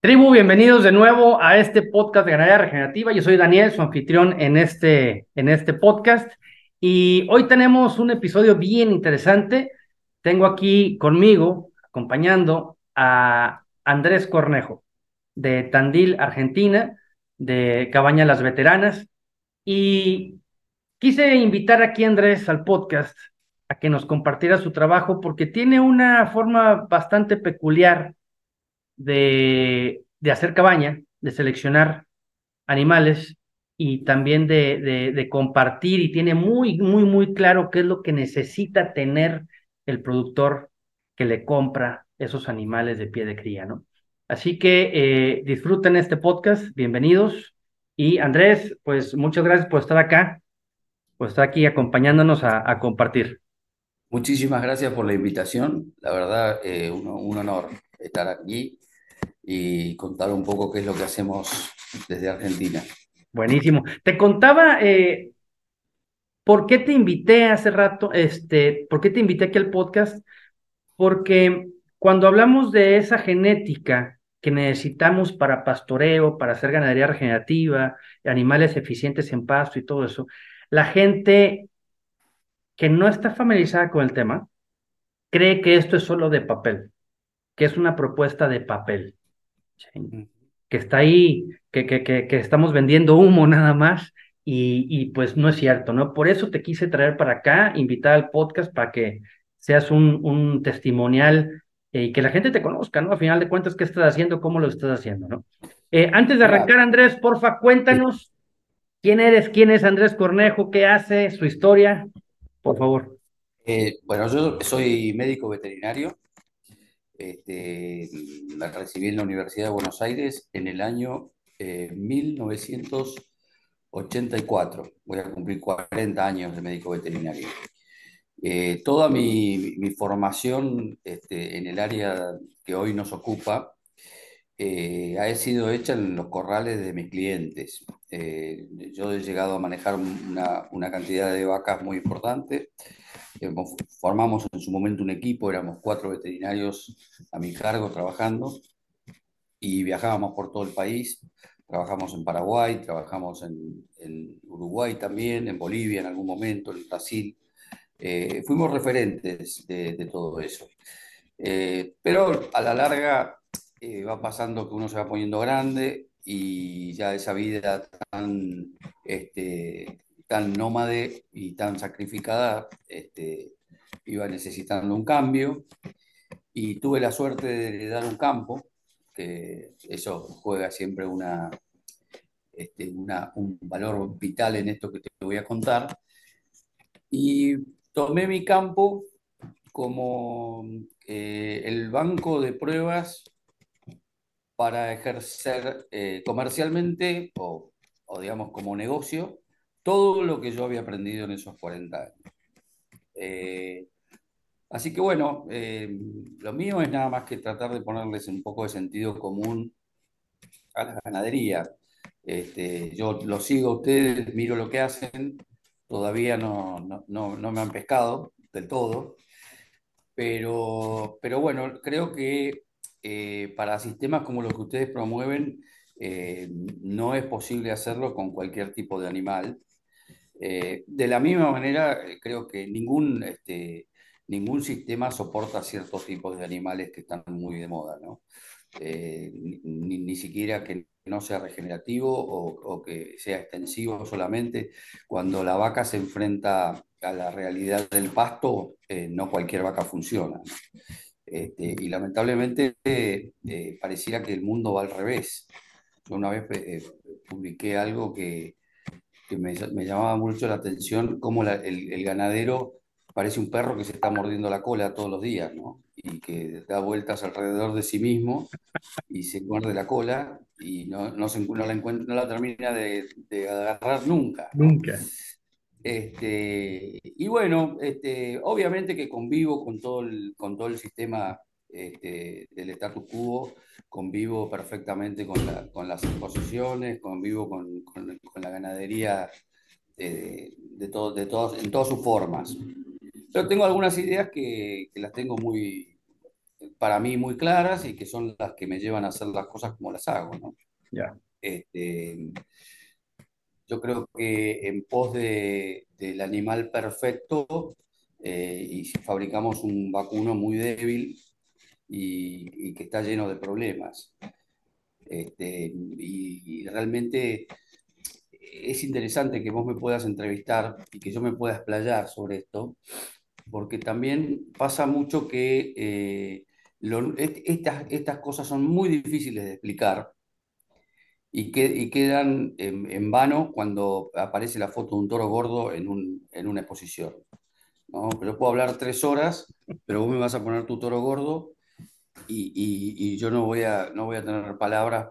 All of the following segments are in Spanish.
Tribu, bienvenidos de nuevo a este podcast de Ganadería Regenerativa. Yo soy Daniel, su anfitrión en este podcast. Y hoy tenemos un episodio bien interesante. Tengo aquí conmigo, acompañando a Andrés Cornejo, de Tandil, Argentina, de Cabaña Las Veteranas. Y quise invitar aquí a Andrés al podcast a que nos compartiera su trabajo porque tiene una forma bastante peculiar de hacer cabaña, de seleccionar animales y también de compartir y tiene muy, muy, muy claro qué es lo que necesita tener el productor que le compra esos animales de pie de cría, ¿no? Así que disfruten este podcast, bienvenidos. Y Andrés, pues muchas gracias por estar acá, por estar aquí acompañándonos a compartir. Muchísimas gracias por la invitación. La verdad, un honor estar aquí y contar un poco qué es lo que hacemos desde Argentina. Buenísimo. Te contaba, ¿por qué te invité hace rato, por qué te invité aquí al podcast? Porque cuando hablamos de esa genética que necesitamos para pastoreo, para hacer ganadería regenerativa, animales eficientes en pasto y todo eso, la gente que no está familiarizada con el tema cree que esto es solo de papel, que es una propuesta de papel, ¿sí? Mm. Que está ahí, que estamos vendiendo humo nada más, y pues no es cierto, ¿no? Por eso te quise traer para acá, invitar al podcast para que seas un testimonial y que la gente te conozca, ¿no? A final de cuentas, ¿qué estás haciendo? ¿Cómo lo estás haciendo, ¿no? Antes de Mira, arrancar, Andrés, porfa, sí. cuéntanos quién eres, quién es Andrés Cornejo, qué hace, su historia, por favor. Bueno, yo soy médico veterinario. este, La recibí en la Universidad de Buenos Aires en el año 1984. Voy a cumplir 40 años de médico veterinario. Toda mi formación en el área que hoy nos ocupa ha sido hecha en los corrales de mis clientes. Yo he llegado a manejar una cantidad de vacas muy importante. Formamos en su momento un equipo, éramos 4 veterinarios a mi cargo trabajando y viajábamos por todo el país. Trabajamos en Paraguay, trabajamos en Uruguay también, en Bolivia en algún momento, en Brasil. Fuimos referentes de todo eso. Pero a la larga va pasando que uno se va poniendo grande y ya esa vida tan nómade y tan sacrificada iba necesitando un cambio y tuve la suerte de heredar un campo, que eso juega siempre un valor vital en esto que te voy a contar. Y tomé mi campo como el banco de pruebas para ejercer comercialmente o, digamos, como negocio todo lo que yo había aprendido en esos 40 años. Eh, Así que bueno, lo mío es nada más que tratar de ponerles un poco de sentido común a la ganadería. Yo los sigo a ustedes, miro lo que hacen, todavía no me han pescado del todo, pero bueno, creo que para sistemas como los que ustedes promueven, no es posible hacerlo con cualquier tipo de animal. De la misma manera, creo que ningún sistema soporta ciertos tipos de animales que están muy de moda, ¿no? Ni siquiera que no sea regenerativo o que sea extensivo solamente. Cuando la vaca se enfrenta a la realidad del pasto, no cualquier vaca funciona, ¿no? Y lamentablemente pareciera que el mundo va al revés. Yo una vez publiqué algo que me llamaba mucho la atención, cómo el ganadero parece un perro que se está mordiendo la cola todos los días, ¿no? Y que da vueltas alrededor de sí mismo y se muerde la cola y no la termina de agarrar nunca, ¿no? Nunca. Y bueno, obviamente que convivo con todo el sistema del status quo, convivo perfectamente con las exposiciones, convivo con la ganadería en todas sus formas. Pero tengo algunas ideas que las tengo muy, para mí muy claras y que son las que me llevan a hacer las cosas como las hago, ¿no? Ya. Este, yo creo que en pos del animal perfecto, y si fabricamos un vacuno muy débil y que está lleno de problemas. Y realmente es interesante que vos me puedas entrevistar y que yo me pueda explayar sobre esto, porque también pasa mucho que estas cosas son muy difíciles de explicar y quedan en vano cuando aparece la foto de un toro gordo en una exposición, ¿no? Pero yo puedo hablar 3 horas, pero vos me vas a poner tu toro gordo y yo no voy a tener palabras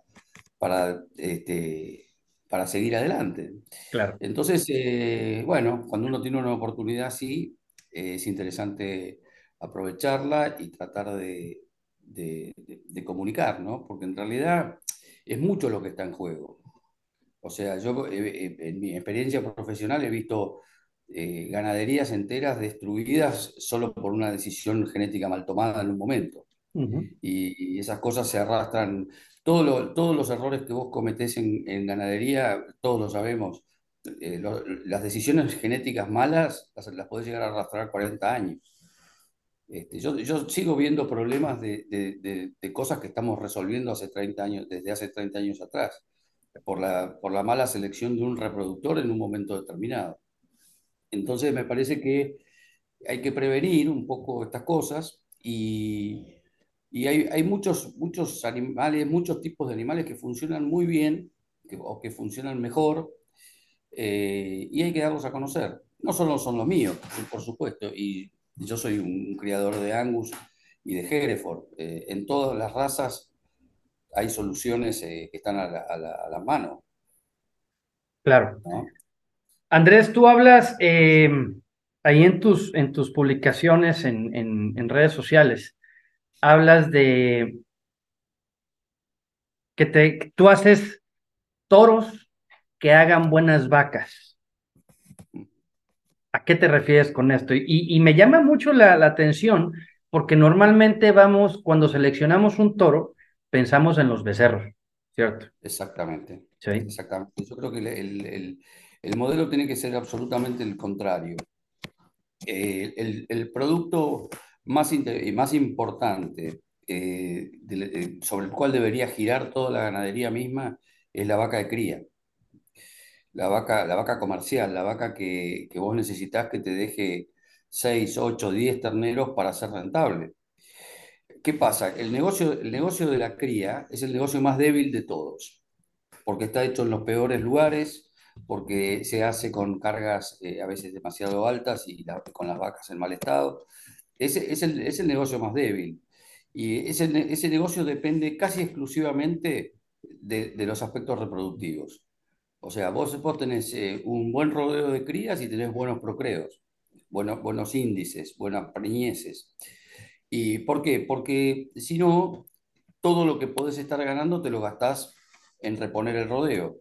para seguir adelante. Claro. Entonces, bueno, cuando uno tiene una oportunidad así, es interesante aprovecharla y tratar de comunicar, ¿no? Porque en realidad es mucho lo que está en juego. O sea, yo en mi experiencia profesional he visto ganaderías enteras destruidas solo por una decisión genética mal tomada en un momento. Ujú. Y esas cosas se arrastran. Todos los errores que vos cometés en ganadería, todos lo sabemos. Las decisiones genéticas malas las podés llegar a arrastrar 40 años. Yo sigo viendo problemas de cosas que estamos resolviendo hace 30 años, desde hace 30 años atrás, por la mala selección de un reproductor en un momento determinado. Entonces me parece que hay que prevenir un poco estas cosas y hay muchos animales, muchos tipos de animales que funcionan muy bien o que funcionan mejor, y hay que darlos a conocer. No solo son los míos, por supuesto, y yo soy un criador de Angus y de Hereford. En todas las razas hay soluciones que están a la mano, Claro. ¿no? Andrés, tú hablas ahí en tus publicaciones en redes sociales, hablas de que tú haces toros que hagan buenas vacas. ¿A qué te refieres con esto? Y me llama mucho la atención porque normalmente vamos, cuando seleccionamos un toro, pensamos en los becerros, ¿cierto? Exactamente, Sí. exactamente. Yo creo que el modelo tiene que ser absolutamente el contrario. El producto más importante, sobre el cual debería girar toda la ganadería misma es la vaca de cría, la vaca comercial, la vaca que vos necesitas que te deje 6, 8, 10 terneros para ser rentable. ¿Qué pasa? El negocio de la cría es el negocio más débil de todos, porque está hecho en los peores lugares, porque se hace con cargas a veces demasiado altas y con las vacas en mal estado. Es el negocio más débil. Y ese negocio depende casi exclusivamente de los aspectos reproductivos. O sea, vos tenés un buen rodeo de crías y tenés buenos procreos, buenos índices, buenas preñeces. ¿Y por qué? Porque si no, todo lo que podés estar ganando te lo gastás en reponer el rodeo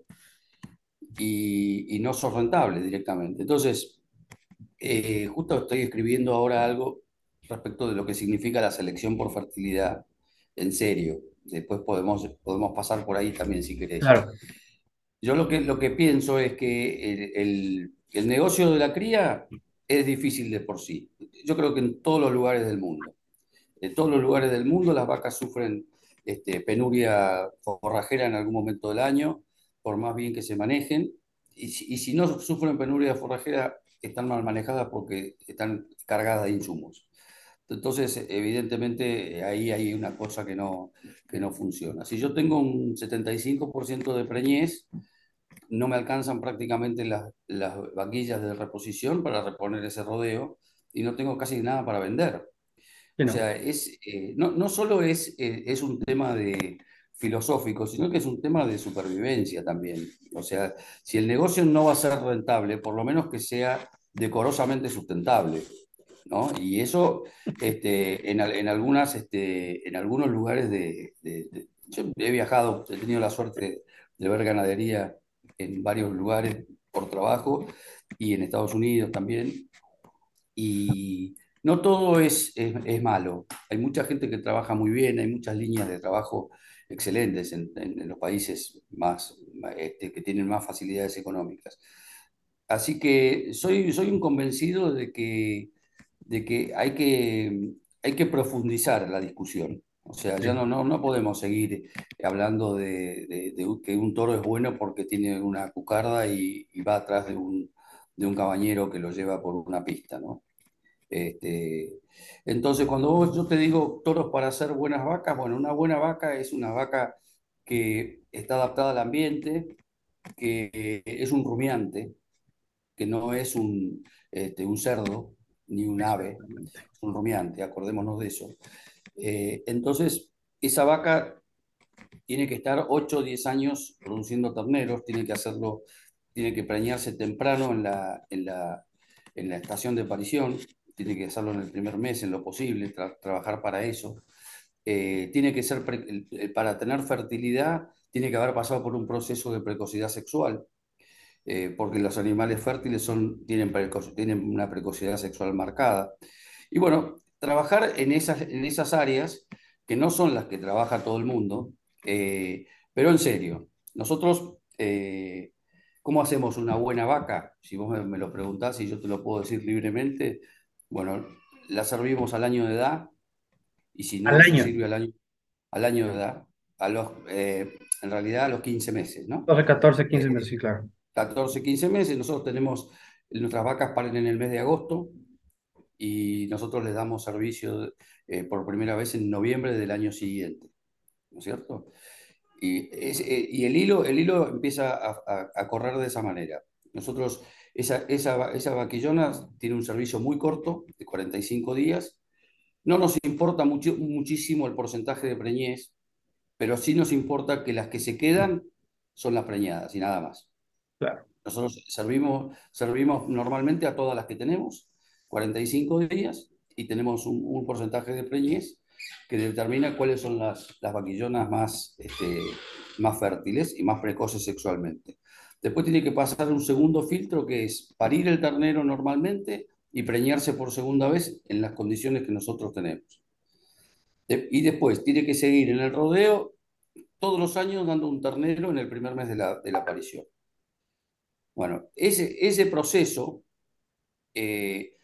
y no sos rentable directamente. Entonces, justo estoy escribiendo ahora algo respecto de lo que significa la selección por fertilidad, en serio. Después podemos pasar por ahí también si querés. Claro. Yo lo que pienso es que el negocio de la cría es difícil de por sí. Yo creo que en todos los lugares del mundo. En todos los lugares del mundo las vacas sufren penuria forrajera en algún momento del año, por más bien que se manejen. Y si no sufren penuria forrajera, están mal manejadas porque están cargadas de insumos. Entonces, evidentemente, ahí hay una cosa que no funciona. Si yo tengo un 75% de preñez, no me alcanzan prácticamente las vaquillas de reposición para reponer ese rodeo y no tengo casi nada para vender. Sí, O no. sea, no solo es un tema filosófico, sino que es un tema de supervivencia también. O sea, si el negocio no va a ser rentable, por lo menos que sea decorosamente sustentable, ¿no? Y eso en algunos lugares yo he viajado, he tenido la suerte de ver ganadería en varios lugares por trabajo y en Estados Unidos también. no todo es malo. Hay mucha gente que trabaja muy bien, hay muchas líneas de trabajo excelentes en los países que tienen más facilidades económicas. Así que soy un convencido de que hay que profundizar la discusión. O sea, ya Sí. no podemos seguir hablando de que un toro es bueno porque tiene una cucarda y va atrás de un cabañero que lo lleva por una pista, ¿no? Este, entonces, yo te digo toros para hacer buenas vacas, bueno, una buena vaca es una vaca que está adaptada al ambiente, que es un rumiante, que no es un cerdo ni un ave, Exactamente. es un rumiante, acordémonos de eso. Entonces, esa vaca tiene que estar 8 o 10 años produciendo terneros, tiene que preñarse temprano en la estación de parición, tiene que hacerlo en el primer mes en lo posible, trabajar para eso. Tiene que ser, para tener fertilidad, tiene que haber pasado por un proceso de precocidad sexual, porque los animales fértiles tienen una precocidad sexual marcada. Y bueno, trabajar en esas áreas, que no son las que trabaja todo el mundo, pero en serio, nosotros, ¿cómo hacemos una buena vaca? Si vos me lo preguntás y yo te lo puedo decir libremente, bueno, la servimos al año de edad, y si Al no se año, sirve al año de edad, en realidad a los 15 meses, ¿no? 12, 14, 15 Eh, meses, sí, claro. 14, 15 meses. Nosotros nuestras vacas paren en el mes de agosto y nosotros les damos servicio por primera vez en noviembre del año siguiente, ¿no es cierto? Y el hilo empieza a correr de esa manera. Nosotros, esa vaquillona tiene un servicio muy corto, de 45 días. No nos importa muchísimo el porcentaje de preñez, pero sí nos importa que las que se quedan son las preñadas y nada más. Claro. Nosotros servimos normalmente a todas las que tenemos, 45 días, y tenemos un porcentaje de preñez que determina cuáles son las vaquillonas más fértiles y más precoces sexualmente. Después tiene que pasar un segundo filtro, que es parir el ternero normalmente y preñarse por segunda vez en las condiciones que nosotros tenemos. Y después tiene que seguir en el rodeo todos los años dando un ternero en el primer mes de la aparición. Bueno, ese proceso, eh,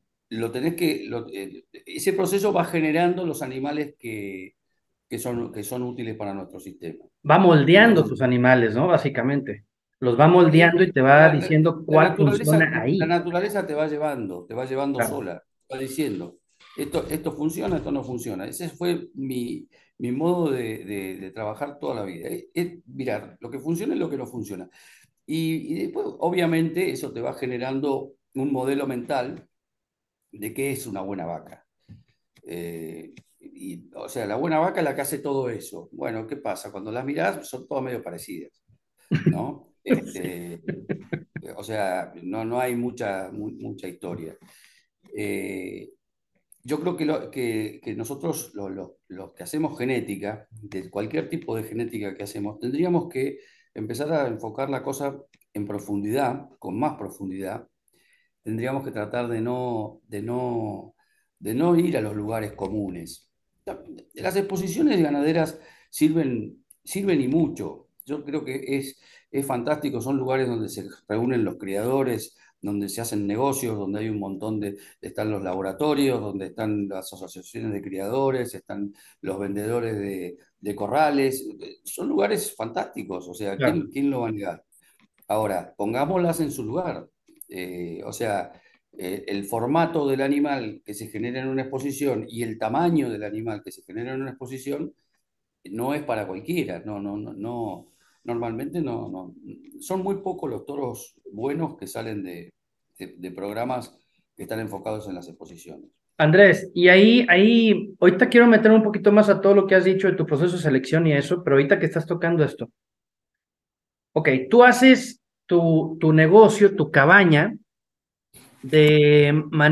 ese proceso va generando los animales que son útiles para nuestro sistema. Va moldeando Entonces, tus animales, ¿no? Básicamente. Los va moldeando y te va la, la- diciendo la cuál naturaleza, funciona la ahí. naturaleza te va llevando Claro. sola, te va diciendo, esto funciona, esto no funciona. Ese fue mi modo de trabajar toda la vida. Es mirar lo que funciona y lo que no funciona. Y después, obviamente, eso te va generando un modelo mental de qué es una buena vaca. O sea, la buena vaca es la que hace todo eso. Bueno, ¿qué pasa? Cuando las mirás, son todas medio parecidas, ¿no? Sí. O sea, no hay mucha historia. Eh, yo creo que nosotros, los que hacemos genética, de cualquier tipo de genética que hacemos, tendríamos que empezar a enfocar la cosa en profundidad, con más profundidad. Tendríamos que tratar de no ir a los lugares comunes. Las exposiciones ganaderas sirven y mucho. Yo creo que es fantástico, son lugares donde se reúnen los criadores, donde se hacen negocios, donde hay un montón están los laboratorios, donde están las asociaciones de criadores, están los vendedores de corrales. Son lugares fantásticos, o sea, Claro. ¿quién lo va a negar? Ahora, pongámoslas en su lugar. O sea, el formato del animal que se genera en una exposición y el tamaño del animal que se genera en una exposición no es para cualquiera. No, no, no, no. Normalmente no. Son muy pocos los toros buenos que salen de programas que están enfocados en las exposiciones. Andrés, y ahorita quiero meter un poquito más a todo lo que has dicho de tu proceso de selección y eso, pero ahorita que estás tocando esto, ok, tú haces tu negocio, tu cabaña, de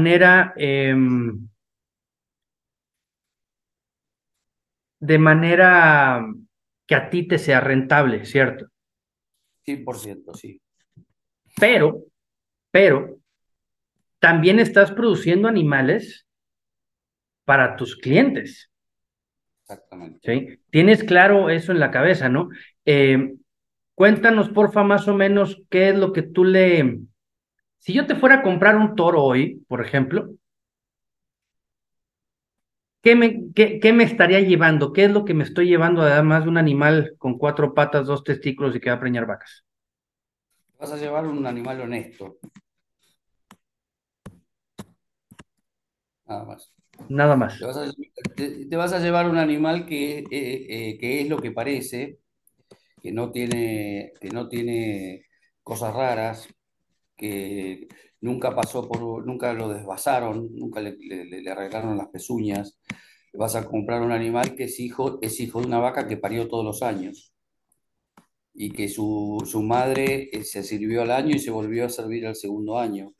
manera que a ti te sea rentable, ¿cierto? 100%, sí. Pero, pero, también estás produciendo animales para tus clientes, Exactamente. ¿sí? Tienes claro eso en la cabeza, ¿no? Eh, Cuéntanos, porfa, más o menos qué es lo que tú le... Si yo te fuera a comprar un toro hoy, por ejemplo, ¿qué me estaría llevando? ¿Qué es lo que me estoy llevando además de un animal con cuatro patas, dos testículos y que va a preñar vacas? Vas a llevar un animal honesto, nada más. Nada más. Te vas a, te vas a llevar un animal que es lo que parece, que no tiene cosas raras, que nunca lo desvasaron, nunca le arreglaron las pezuñas. Vas a comprar un animal que es hijo de una vaca que parió todos los años y que su madre se sirvió al año y se volvió a servir al segundo año.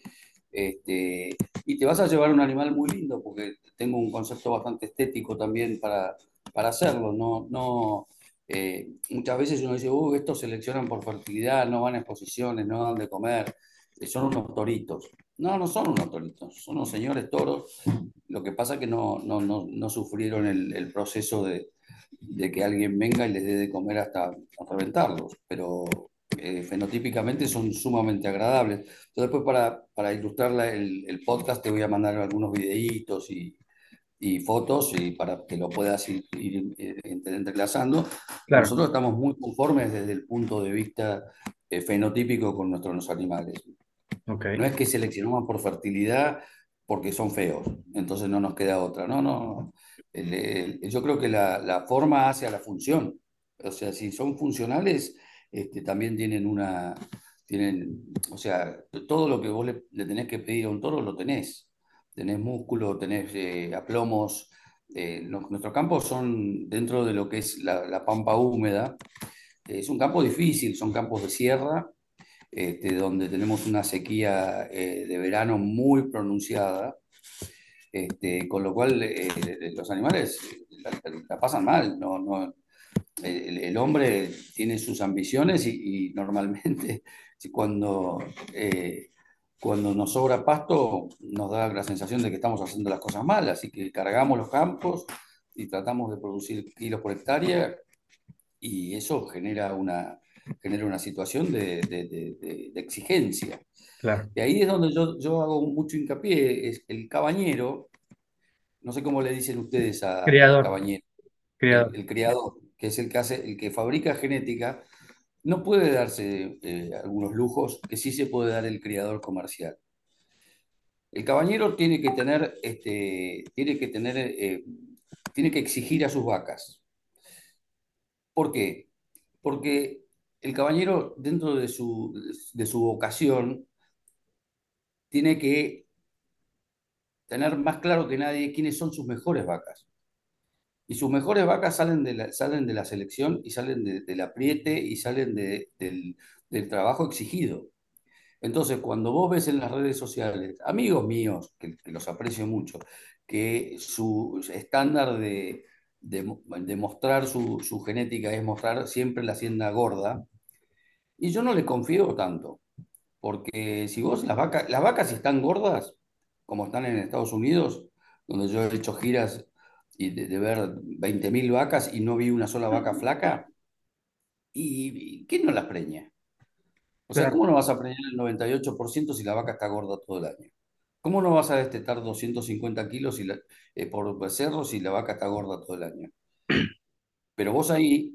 Y te vas a llevar un animal muy lindo, porque tengo un concepto bastante estético también para hacerlo. Muchas veces uno dice, estos seleccionan por fertilidad, no van a exposiciones, no dan de comer, son unos toritos. No, no son unos toritos, son unos señores toros. Lo que pasa es que no sufrieron el proceso de que alguien venga y les dé de comer hasta reventarlos, pero fenotípicamente son sumamente agradables. Entonces, después para ilustrar el podcast te voy a mandar algunos videitos y fotos y para que lo puedas ir entrelazando. Claro, Nosotros estamos muy conformes desde el punto de vista fenotípico con nuestros animales. No ok, es que seleccionamos por fertilidad porque son feos, entonces no nos queda otra. No, no. Yo creo que la forma hace a la función. O sea, si son funcionales, también o sea, todo lo que vos le tenés que pedir a un toro lo tenés. Tenés músculo, tenés aplomos. Nuestros campos son dentro de lo que es la pampa húmeda. Es un campo difícil, son campos de sierra donde tenemos una sequía de verano muy pronunciada, con lo cual los animales la pasan mal. El hombre tiene sus ambiciones y normalmente si cuando nos sobra pasto nos da la sensación de que estamos haciendo las cosas mal, así que cargamos los campos y tratamos de producir kilos por hectárea y eso genera una situación de exigencia. claro. Y ahí es donde yo hago mucho hincapié, es el cabañero, no sé cómo le dicen ustedes al Criador, cabañero, criador. el criador, que es el que fabrica genética, no puede darse algunos lujos que sí se puede dar el criador comercial. El cabañero tiene que exigir a sus vacas. ¿Por qué? Porque el cabañero, dentro de su vocación, tiene que tener más claro que nadie quiénes son sus mejores vacas. Y sus mejores vacas salen de la selección y salen del apriete y salen del trabajo exigido. Entonces, cuando vos ves en las redes sociales, amigos míos, que los aprecio mucho, que su estándar de mostrar su genética es mostrar siempre la hacienda gorda, y yo no le confío tanto. Porque si vos las vacas si están gordas, como están en Estados Unidos, donde yo he hecho giras y de ver 20.000 vacas y no vi una sola vaca flaca, ¿y quién no las preña? O sea, Claro. ¿cómo no vas a preñar el 98% si la vaca está gorda todo el año? ¿Cómo no vas a destetar 250 kilos por becerro si la vaca está gorda todo el año? Pero vos ahí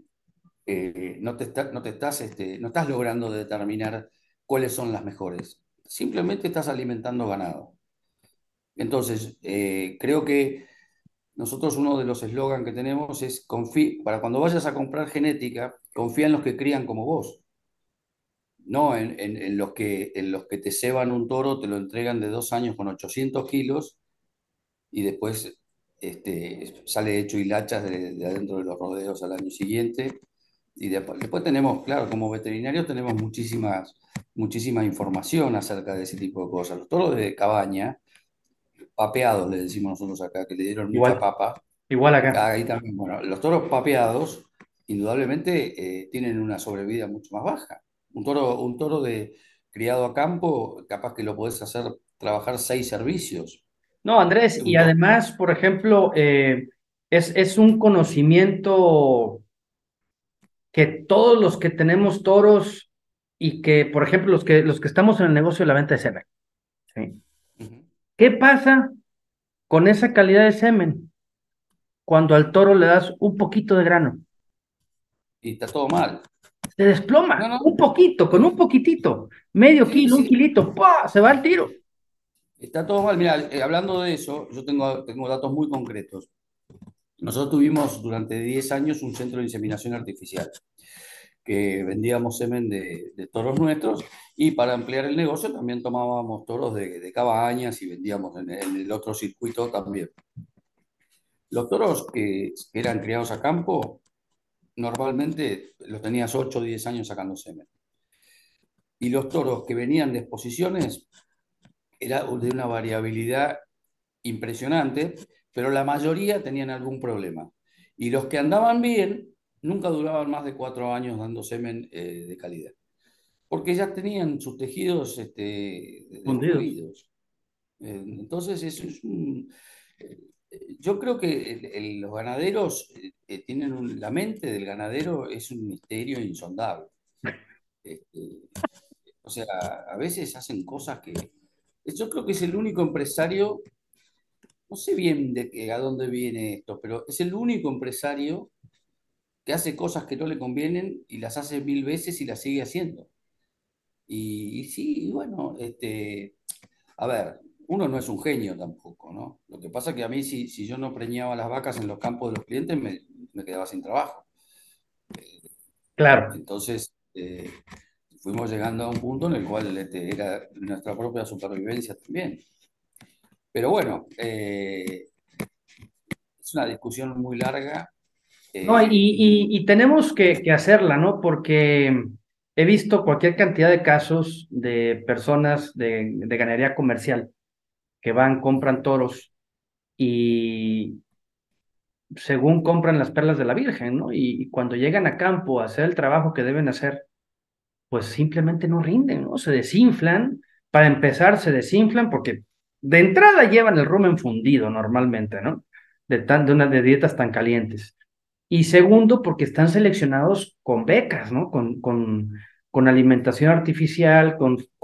no estás logrando determinar cuáles son las mejores. Simplemente estás alimentando ganado. Entonces, creo que nosotros uno de los eslogan que tenemos es, para cuando vayas a comprar genética, confía en los que crían como vos, no en los que te ceban un toro, te lo entregan de 2 años con 800 kilos y después sale hecho hilachas de adentro de los rodeos al año siguiente. Y después tenemos, claro, como veterinarios tenemos muchísima información acerca de ese tipo de cosas. Los toros de cabaña, papeados le decimos nosotros acá, que le dieron mucha Igual, papa. igual acá. Ahí también, bueno, los toros papeados indudablemente tienen una sobrevida mucho más baja. Un toro criado a campo, capaz que lo podés hacer trabajar 6 servicios. No, Andrés, y Un toro. además, por ejemplo, es un conocimiento que todos los que tenemos toros y que, por ejemplo, los que estamos en el negocio de la venta de semen, ¿sí? Ujú. ¿Qué pasa con esa calidad de semen cuando al toro le das un poquito de grano? Y está todo mal. Se No, desploma, no, un poquito, con un poquitito, medio sí, kilo, un sí, kilito, ¡pah! Se va al tiro. está todo mal. Mira, hablando de eso, yo tengo datos muy concretos. Nosotros tuvimos durante 10 años un centro de inseminación artificial, que vendíamos semen de toros nuestros y para ampliar el negocio también tomábamos toros de cabañas y vendíamos en el otro circuito también. Los toros que eran criados a campo, normalmente los tenías 8 o 10 años sacando semen. Y los toros que venían de exposiciones era de una variabilidad impresionante, pero la mayoría tenían algún problema. Y los que andaban bien nunca duraban más de 4 años dando semen de calidad, porque ya tenían sus tejidos Fundidos. destruidos. Entonces, yo creo que los ganaderos tienen la mente del ganadero es un misterio insondable. Este, o sea, a veces hacen cosas que... Yo creo que es el único empresario, no sé bien a dónde viene esto, pero es el único empresario que hace cosas que no le convienen y las hace 1000 veces y las sigue haciendo. Y sí, bueno, a ver, uno no es un genio tampoco, ¿no? Lo que pasa es que a mí, si yo no preñaba las vacas en los campos de los clientes, me quedaba sin trabajo. Claro. Entonces, fuimos llegando a un punto en el cual era nuestra propia supervivencia también. Pero bueno, es una discusión muy larga. No, y, Y y tenemos que hacerla, ¿no? Porque he visto cualquier cantidad de casos de personas de ganadería comercial que van, compran toros y según compran las perlas de la Virgen, ¿no? Y cuando llegan a campo a hacer el trabajo que deben hacer, pues simplemente no rinden, ¿no? Se desinflan. Para empezar, se desinflan porque de entrada llevan el rumen fundido normalmente, ¿no? De dietas tan calientes. Y segundo, porque están seleccionados con becas, ¿no? Con alimentación artificial,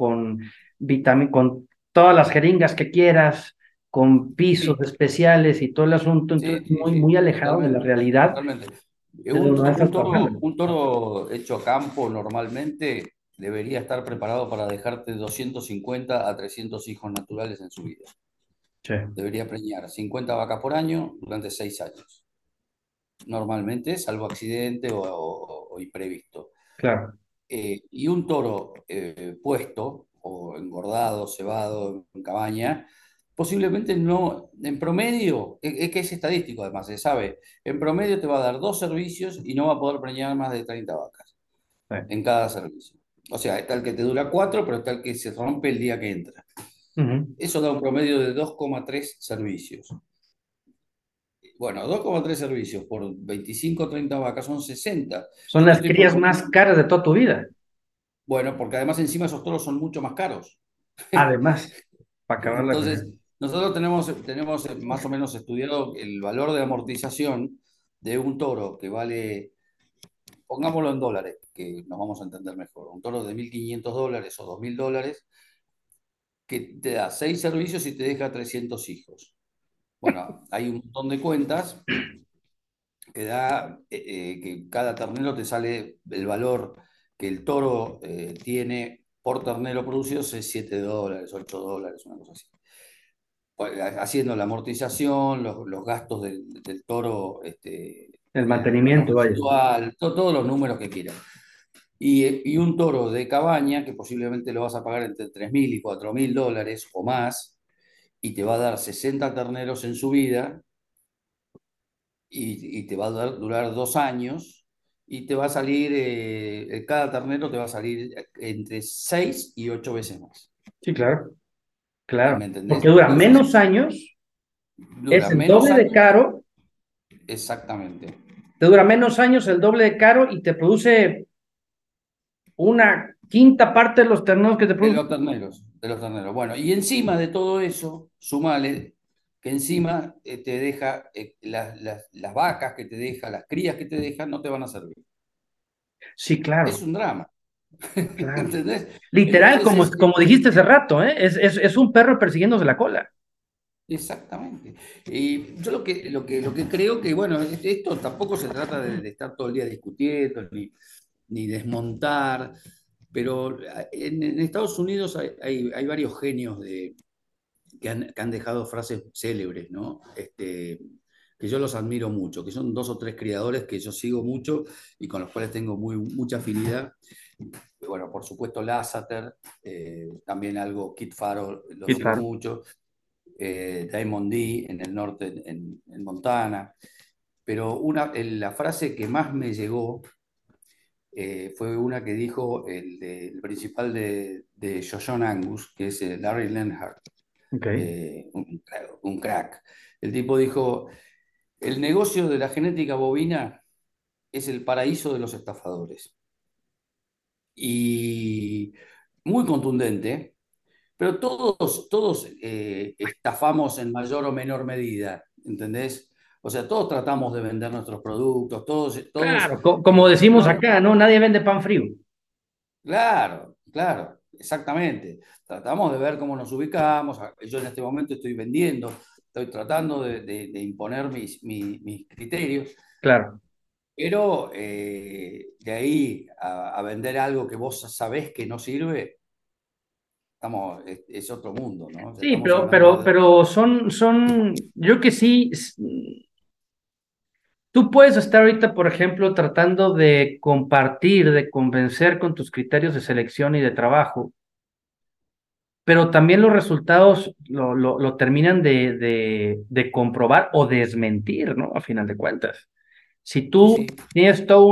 con todas las jeringas que quieras, con pisos sí, especiales y todo el asunto, sí, entonces sí, muy, muy sí, alejado de la totalmente, realidad totalmente. de donde van a estar trabajando. Un toro hecho a campo normalmente debería estar preparado para dejarte 250 a 300 hijos naturales en su vida. Sí, Debería preñar 50 vacas por año durante 6 años, normalmente, salvo accidente o imprevisto. claro. Y un toro puesto o engordado, cebado en cabaña, posiblemente no, en promedio, es que es estadístico además, se sabe, en promedio te va a dar 2 servicios y no va a poder preñar más de 30 vacas Sí. en cada servicio. O sea, está el que te dura 4, pero está el que se rompe el día que entra. Ujú. Eso da un promedio de 2,3 servicios. Bueno, 2,3 servicios por 25 o 30 vacas son 60. Son Yo te las estoy crías más proponiendo, caras de toda tu vida, bueno, porque además encima esos toros son mucho más caros. además, para acabarla con Entonces, él. nosotros tenemos más o menos estudiado el valor de amortización de un toro que vale, pongámoslo en dólares, que nos vamos a entender mejor, un toro de $1.500 o $2.000 que te da 6 servicios y te deja 300 hijos. Bueno, hay un montón de cuentas que da que cada ternero te sale el valor que el toro tiene por ternero producido, es $7, $8, una cosa así. Pues, haciendo la amortización, los gastos del toro El mantenimiento, vaya. residual, todos los números que quieran. Y un toro de cabaña, que posiblemente lo vas a pagar entre 3.000 y $4.000 o más, y te va a dar 60 terneros en su vida, y te va a durar 2 años, y te va a salir, cada ternero te va a salir entre 6 y 8 veces más. Sí, claro, claro. ¿Me entendés? Porque dura Entonces, menos años, es dura el menos doble de años, caro, exactamente. te dura menos años, el doble de caro y te produce una quinta parte de los terneros que te De produce. los terneros, de los terneros. Bueno, y encima de todo eso, sumale que encima te deja, las vacas que te deja, las crías que te dejan, no te van a servir. Sí, Es claro, un drama, claro. ¿entendés? Literal, Entonces como dijiste hace rato, ¿eh? Es un perro persiguiéndose la cola. exactamente. Y yo lo que creo que, bueno, esto tampoco se trata de estar todo el día discutiendo ni desmontar, pero en Estados Unidos hay varios genios que han dejado frases célebres, ¿no? Que yo los admiro mucho, que son dos o tres criadores que yo sigo mucho y con los cuales tengo mucha afinidad. Bueno, por supuesto, Lasseter, también algo, Kit Farrell, lo Sí, sigo claro. mucho, Diamond D en el norte, en Montana. Pero la frase que más me llegó fue una que dijo el principal de Jojon Angus, que es Larry Lenhart, Ok. un crack. El tipo dijo, el negocio de la genética bovina es el paraíso de los estafadores. Y muy contundente, pero todos estafamos en mayor o menor medida, ¿entendés? O sea, todos tratamos de vender nuestros productos, todos, Claro, como decimos no, acá, ¿no? Nadie vende pan frío. claro, claro, exactamente. Tratamos de ver cómo nos ubicamos. Yo en este momento estoy vendiendo, estoy tratando de imponer mis criterios, Claro. pero de ahí a vender algo que vos sabés que no sirve, es otro mundo, ¿no? O sea, Sí, estamos hablando de... pero yo que sí, tú puedes estar ahorita, por ejemplo, tratando de compartir, de convencer con tus criterios de selección y de trabajo, pero también los resultados lo terminan de comprobar o desmentir, ¿no? A final de cuentas. Si Sí, sí. tú tienes todo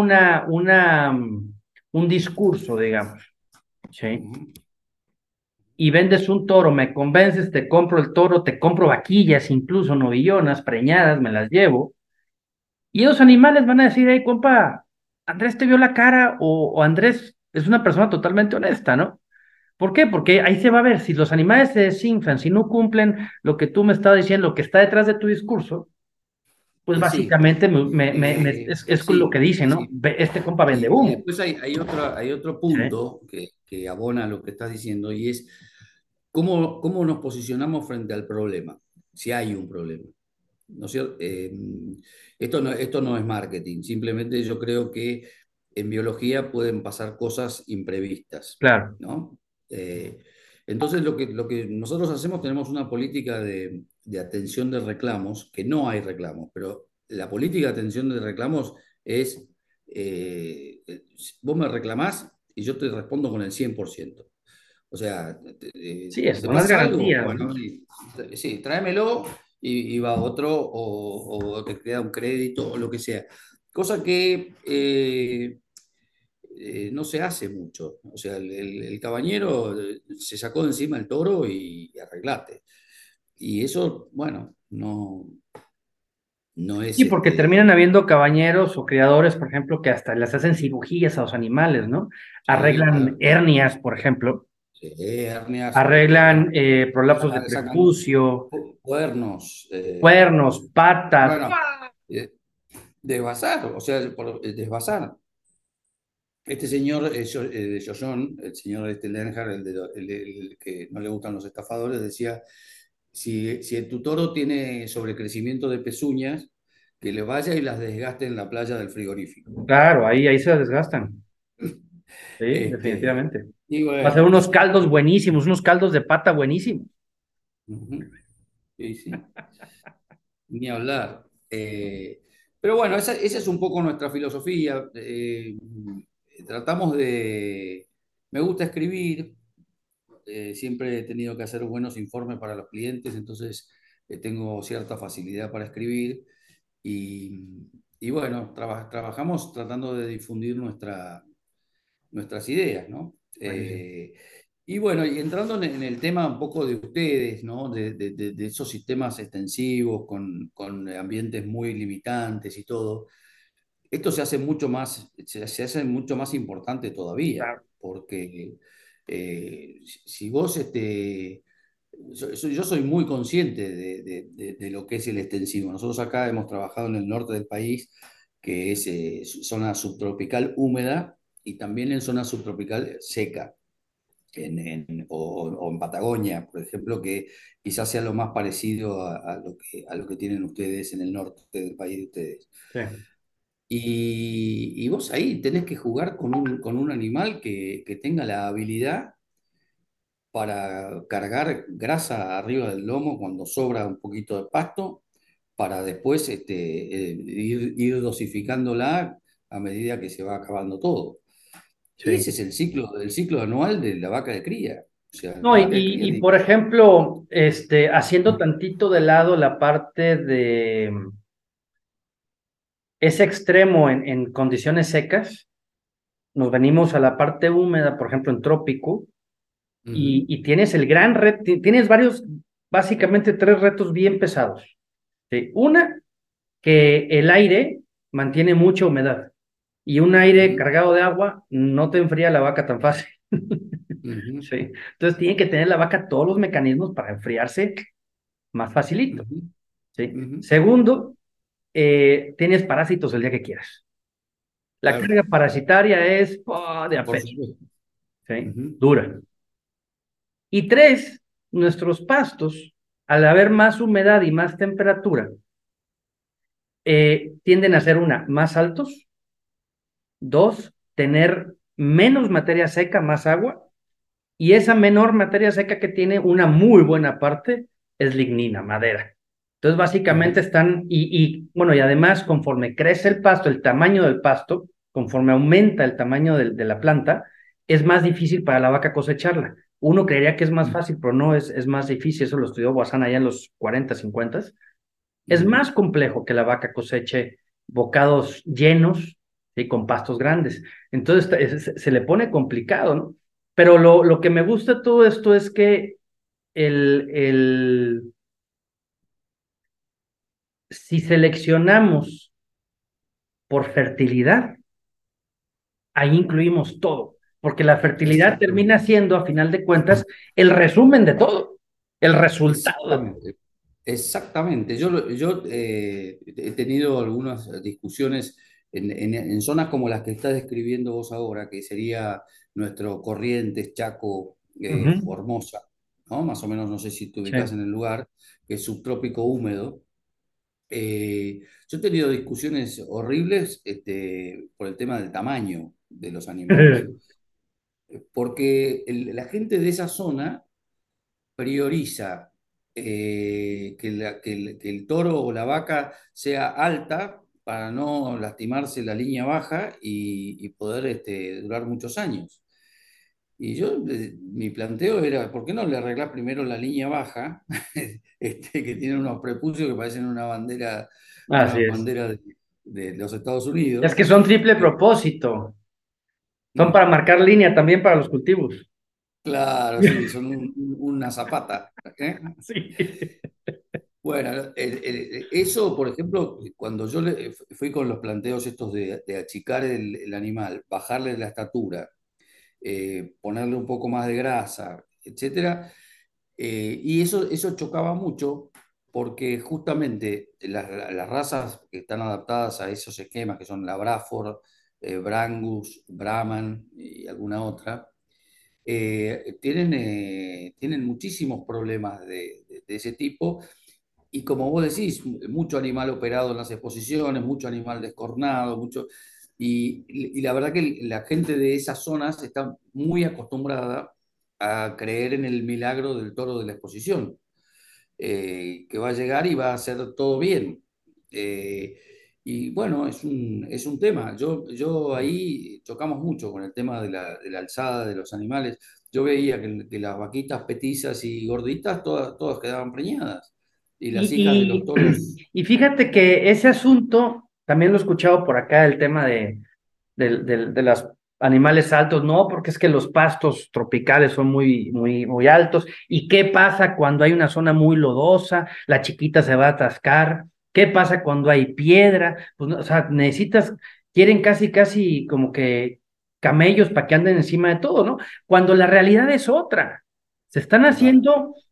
un discurso, digamos, ¿sí? Ujú. Y vendes un toro, me convences, te compro el toro, te compro vaquillas, incluso novillonas, preñadas, me las llevo. Y esos animales van a decir, hey, compa, Andrés te vio la cara o Andrés es una persona totalmente honesta, ¿no? ¿Por qué? Porque ahí se va a ver si los animales se desinflan, si no cumplen lo que tú me estás diciendo, lo que está detrás de tu discurso, pues Sí, básicamente es lo que sí, dice, ¿no? sí. Este compa vende Y humo. después hay otro Sí, punto que abona lo que estás diciendo y es cómo nos posicionamos frente al problema, si hay un problema. ¿No es cierto? Esto no es marketing, simplemente yo creo que en biología pueden pasar cosas imprevistas, claro, ¿no? Eh, entonces lo que nosotros hacemos, tenemos una política de atención de reclamos, que no hay reclamos, pero la política de atención de reclamos es, eh, vos me reclamás y yo te respondo con el 100%. O sea, sí, esas ¿te son las pasa algo? garantías, Bueno, ¿no? sí, tráemelo y va otro o te queda un crédito o lo que sea. Cosa que no se hace mucho. O sea, el cabañero se sacó de encima el toro y arreglate. Y eso, bueno, no es Sí, porque terminan habiendo cabañeros o criadores, por ejemplo, que hasta les hacen cirugías a los animales, ¿no? sí, Arreglan claro. hernias, por ejemplo, Sí, hernias, arreglan prolapsos de sacan prepucio, cuernos, cuernos, patas. bueno, eh, desvasar, o sea, desvasar. Este señor de Jojon, el señor Lenhart, el que no le gustan los estafadores, decía, si tu toro tiene sobrecrecimiento de pezuñas, que le vaya y las desgaste en la playa del frigorífico. Claro, ahí se desgastan. Sí, Este, definitivamente. y Va a ser bueno, unos caldos buenísimos, unos caldos de pata buenísimos. ujú, sí, sí, ni hablar. Pero bueno, esa es un poco nuestra filosofía. Tratamos de... Me gusta escribir, siempre he tenido que hacer buenos informes para los clientes, entonces tengo cierta facilidad para escribir y bueno, trabajamos tratando de difundir nuestras ideas, ¿no? Buenísimo. Y bueno, y entrando en el tema un poco de ustedes, ¿no? De esos sistemas extensivos con ambientes muy limitantes y todo, esto se hace mucho más importante todavía, Claro. porque si vos yo soy muy consciente de lo que es el extensivo. Nosotros acá hemos trabajado en el norte del país, que es zona subtropical húmeda y también en zona subtropical seca, o en Patagonia, por ejemplo, que quizás sea lo más parecido a lo que tienen ustedes en el norte del país de ustedes. Sí. Y vos ahí tenés que jugar con un animal que tenga la habilidad para cargar grasa arriba del lomo cuando sobra un poquito de pasto, para después ir dosificándola a medida que se va acabando todo. Y Sí. ese es el ciclo anual de la vaca de cría. O sea, la No, vaca de cría por ejemplo, haciendo tantito de lado la parte de ese extremo en condiciones secas, nos venimos a la parte húmeda, por ejemplo, en trópico, Ujú, y tienes el gran reto, tienes varios, básicamente tres retos bien pesados. ¿Sí? Una, que el aire mantiene mucha humedad, y un aire ujú, cargado de agua no te enfría la vaca tan fácil. ujú, Sí. Entonces tiene que tener la vaca todos los mecanismos para enfriarse más facilito. ujú, ¿Sí? ujú. Segundo, tienes parásitos el día que quieras. La Claro, carga parasitaria es de a por peso, supuesto. ¿sí? Ujú, Dura. Y tres, nuestros pastos, al haber más humedad y más temperatura, tienden a ser más altos, dos, tener menos materia seca, más agua, y esa menor materia seca que tiene una muy buena parte es lignina, madera. Entonces, básicamente ujú, están, bueno, y además, conforme crece el pasto, el tamaño del pasto, conforme aumenta el tamaño de la planta, es más difícil para la vaca cosecharla. Uno creería que es más fácil, pero no, es más difícil. Eso lo estudió Guasana allá en los 40, 50. Es ujú, más complejo que la vaca coseche bocados llenos y con pastos grandes. Entonces se le pone complicado, ¿no? Pero lo que me gusta de todo esto es que el, el, si seleccionamos por fertilidad, ahí incluimos todo, porque la fertilidad termina exactamente. siendo, a final de cuentas, el resumen de todo, el resultado de todo. Exactamente. Exactamente. Yo he tenido algunas discusiones en zonas como las que estás describiendo vos ahora, que sería nuestro Corrientes, Chaco, Ujú. Formosa, ¿no? Más o menos, no sé si te Sí. ubicas en el lugar, que es subtrópico húmedo. Yo he tenido discusiones horribles por el tema del tamaño de los animales, porque la gente de esa zona prioriza que el toro o la vaca sea alta para no lastimarse la línea baja y poder durar muchos años. Y yo, mi planteo era, ¿por qué no le arreglás primero la línea baja, que tiene unos prepucios que parecen una Así es. bandera de los Estados Es Unidos? que son triple Eh, propósito. Son para ¿Mm? marcar línea también para los cultivos. Claro, sí, son una zapata. ¿Eh? Sí. Bueno, eso, por ejemplo, cuando yo fui con los planteos estos de achicar el animal, bajarle la estatura, ponerle un poco más de grasa, etcétera, y eso chocaba mucho porque justamente las razas que están adaptadas a esos esquemas, que son la Braford, Brangus, Brahman y alguna otra, tienen muchísimos problemas de ese tipo y como vos decís, mucho animal operado en las exposiciones, mucho animal descornado, y la verdad que la gente de esas zonas está muy acostumbrada a creer en el milagro del toro de la exposición, que va a llegar y va a hacer todo bien. Eh, y bueno, es un tema. Yo ahí chocamos mucho con el tema de la alzada de los animales. Yo veía que las vaquitas petizas y gorditas todas quedaban preñadas. Y las hijas de los Y, toros, y fíjate que ese asunto, también lo he escuchado por acá, el tema de los animales altos, no, porque es que los pastos tropicales son muy, muy, muy altos. ¿Y qué pasa cuando hay una zona muy lodosa? La chiquita se va a atascar. ¿Qué pasa cuando hay piedra? Pues, o sea, quieren casi, casi como que camellos para que anden encima de todo, ¿no? Cuando la realidad es otra. Se están claro. haciendo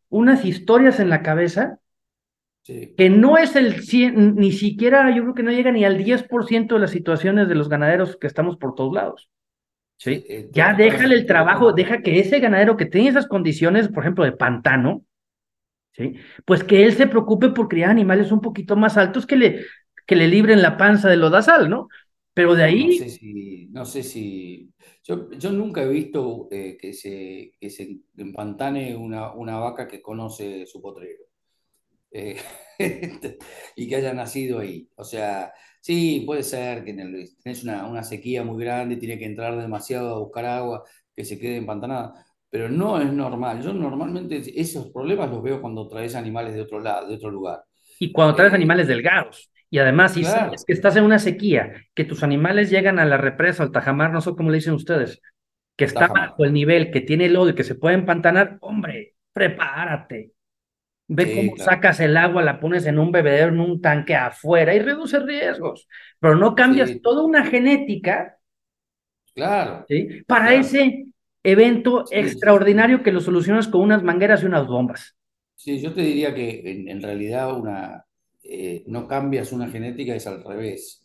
unas historias en la cabeza sí. que no es el 100, ni siquiera, yo creo que no llega ni al 10% de las situaciones de los ganaderos que estamos por todos lados, Sí, ¿sí? Ya déjale el estoy de trabajo, acuerdo. deja que ese ganadero que tiene esas condiciones, por ejemplo, de pantano, ¿sí? Pues que él se preocupe por criar animales un poquito más altos que le libren la panza de lodazal, ¿no? Pero de No, ahí, no sé si, yo nunca he visto que se empantane una vaca que conoce su potrero. eh, y que haya nacido ahí. O sea, sí, puede ser que tenés una sequía muy grande, tiene que entrar demasiado a buscar agua, que se quede empantanada, pero no es normal. Yo normalmente esos problemas los veo cuando traes animales de otro lado, de otro lugar. y cuando traes Eh, animales delgados, y además si sabes claro, que estás en una sequía, que tus animales llegan a la represa, al tajamar, no sé cómo le dicen ustedes, que está Tajamar. bajo el nivel, que tiene lodo y que se puede empantanar, hombre, prepárate. Ve cómo Sí, claro. sacas el agua, la pones en un bebedero, en un tanque afuera y reduce riesgos, pero no cambias Sí, toda una genética, claro, ¿sí? Para claro. ese evento Sí, sí, sí. extraordinario que lo solucionas con unas mangueras y unas bombas. Sí, yo te diría que en realidad no cambias una genética, es al revés.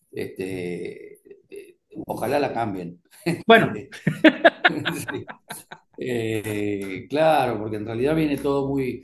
Ojalá la cambien. Bueno, Sí. Claro, porque en realidad viene todo muy...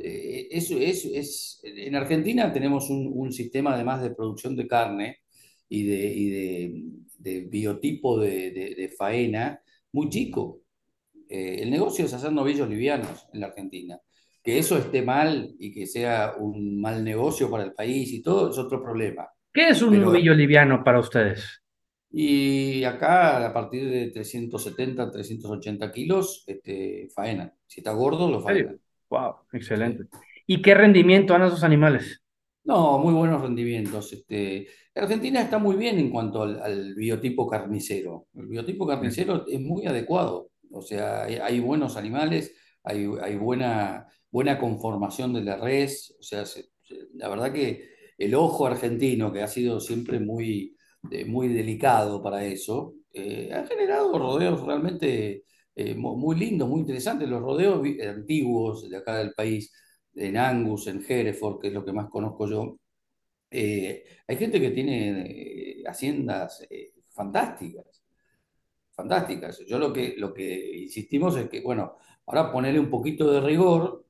en Argentina tenemos un sistema además de producción de carne y de biotipo de faena muy chico. El negocio es hacer novillos livianos en la Argentina. Que eso esté mal y que sea un mal negocio para el país y todo es otro problema. ¿qué es un Pero, novillo liviano para ustedes? y acá a partir de 370, 380 kilos, faena. Si está gordo, lo ¿En serio? faena. Wow, Sí. excelente. ¿Y qué rendimiento dan esos animales? No, muy buenos rendimientos. Argentina está muy bien en cuanto al biotipo carnicero. El biotipo Sí. carnicero es muy adecuado. O sea, hay buenos animales, hay buena conformación de la res. O sea, la verdad que el ojo argentino, que ha sido siempre muy delicado para eso, ha generado rodeos realmente muy lindos, muy interesantes. Los rodeos antiguos de acá del país en Angus, en Hereford, que es lo que más conozco yo, hay gente que tiene haciendas fantásticas, fantásticas. Yo lo que insistimos es que, bueno, ahora ponerle un poquito de rigor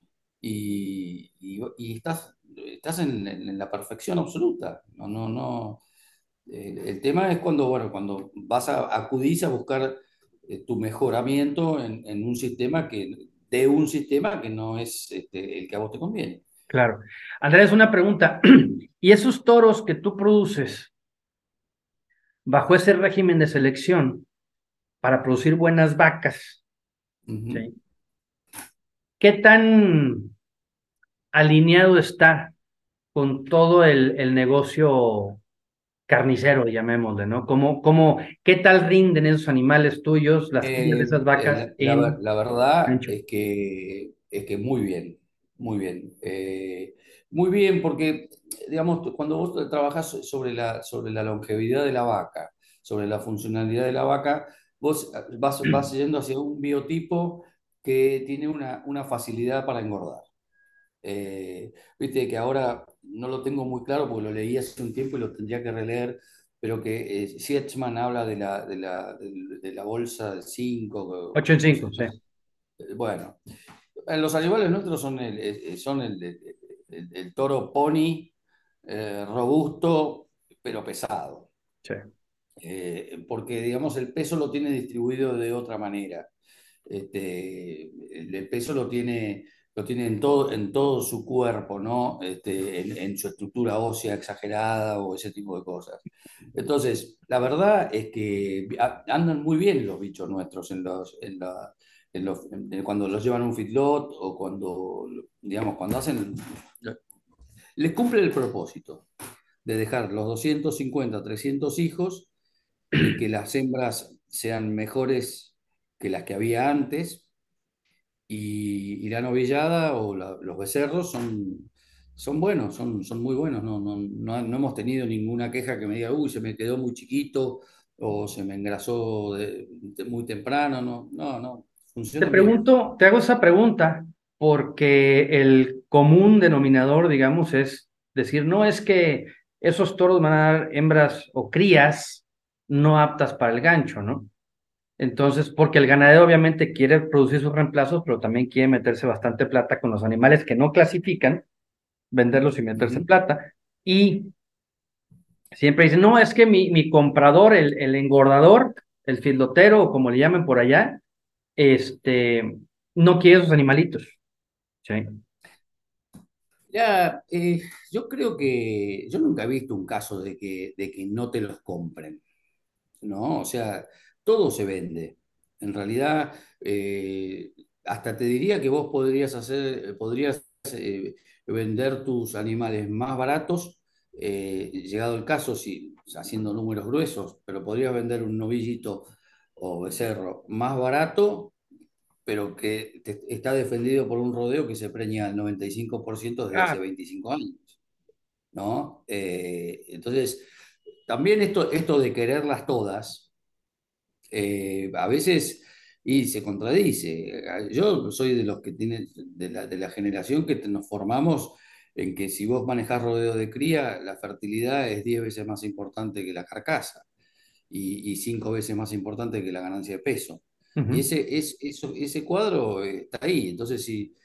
y estás en la perfección absoluta. No, no, no. El tema es cuando, bueno, cuando acudís a buscar tu mejoramiento en un sistema que no es el que a vos te conviene. Claro. Andrés, una pregunta. ¿Y esos toros que tú produces bajo ese régimen de selección para producir buenas vacas, Ujú. ¿sí? ¿Qué tan alineado está con todo el negocio carnicero, llamémosle, ¿no? ¿Qué tal rinden esos animales tuyos, las crías de esas vacas en La verdad ancho? es que muy bien, muy bien. Muy bien porque, digamos, cuando vos trabajás sobre la longevidad de la vaca, sobre la funcionalidad de la vaca, vos vas yendo hacia un biotipo que tiene una facilidad para engordar. Viste que ahora no lo tengo muy claro porque lo leí hace un tiempo y lo tendría que releer, pero que Sietsman habla de la bolsa de 5, 8 en no sé, 5, sí, bueno, los animales nuestros son el toro pony, robusto, pero pesado. sí. Porque, digamos, el peso lo tiene distribuido de otra manera. El peso lo tiene en todo su cuerpo, ¿no? En su estructura ósea exagerada o ese tipo de cosas. Entonces, la verdad es que andan muy bien los bichos nuestros cuando los llevan a un feedlot o cuando, digamos, cuando les cumple el propósito de dejar los 250, 300 hijos, que las hembras sean mejores que las que había antes y la novillada o los becerros son buenos, son muy buenos. No hemos tenido ninguna queja que me diga, uy, se me quedó muy chiquito o se me engrasó muy temprano. No, no, no, Te funcionan bien. pregunto, te hago esa pregunta porque el común denominador, digamos, es decir, no es que esos toros van a dar hembras o crías no aptas para el gancho, ¿no? Entonces, porque el ganadero obviamente quiere producir sus reemplazos, pero también quiere meterse bastante plata con los animales que no clasifican, venderlos y meterse Ujú. plata. Y siempre dicen, no, es que mi comprador, el engordador, el filotero, o como le llaman por allá, este, no quiere esos animalitos. Sí. Ya, yo creo que yo nunca he visto un caso de que no te los compren, ¿no? O sea, todo se vende. En realidad, hasta te diría que vos podrías vender tus animales más baratos, llegado el caso, si, haciendo números gruesos, pero podrías vender un novillito o becerro más barato, pero que está defendido por un rodeo que se preña al 95% desde hace Ah, 25 años, ¿no? Entonces, también esto de quererlas todas, a veces y se contradice. Yo soy de los que tienen, de la generación que nos formamos en que si vos manejás rodeo de cría, la fertilidad es 10 veces más importante que la carcasa y 5 veces más importante que la ganancia de peso. Y ujú. ese cuadro está ahí. Entonces,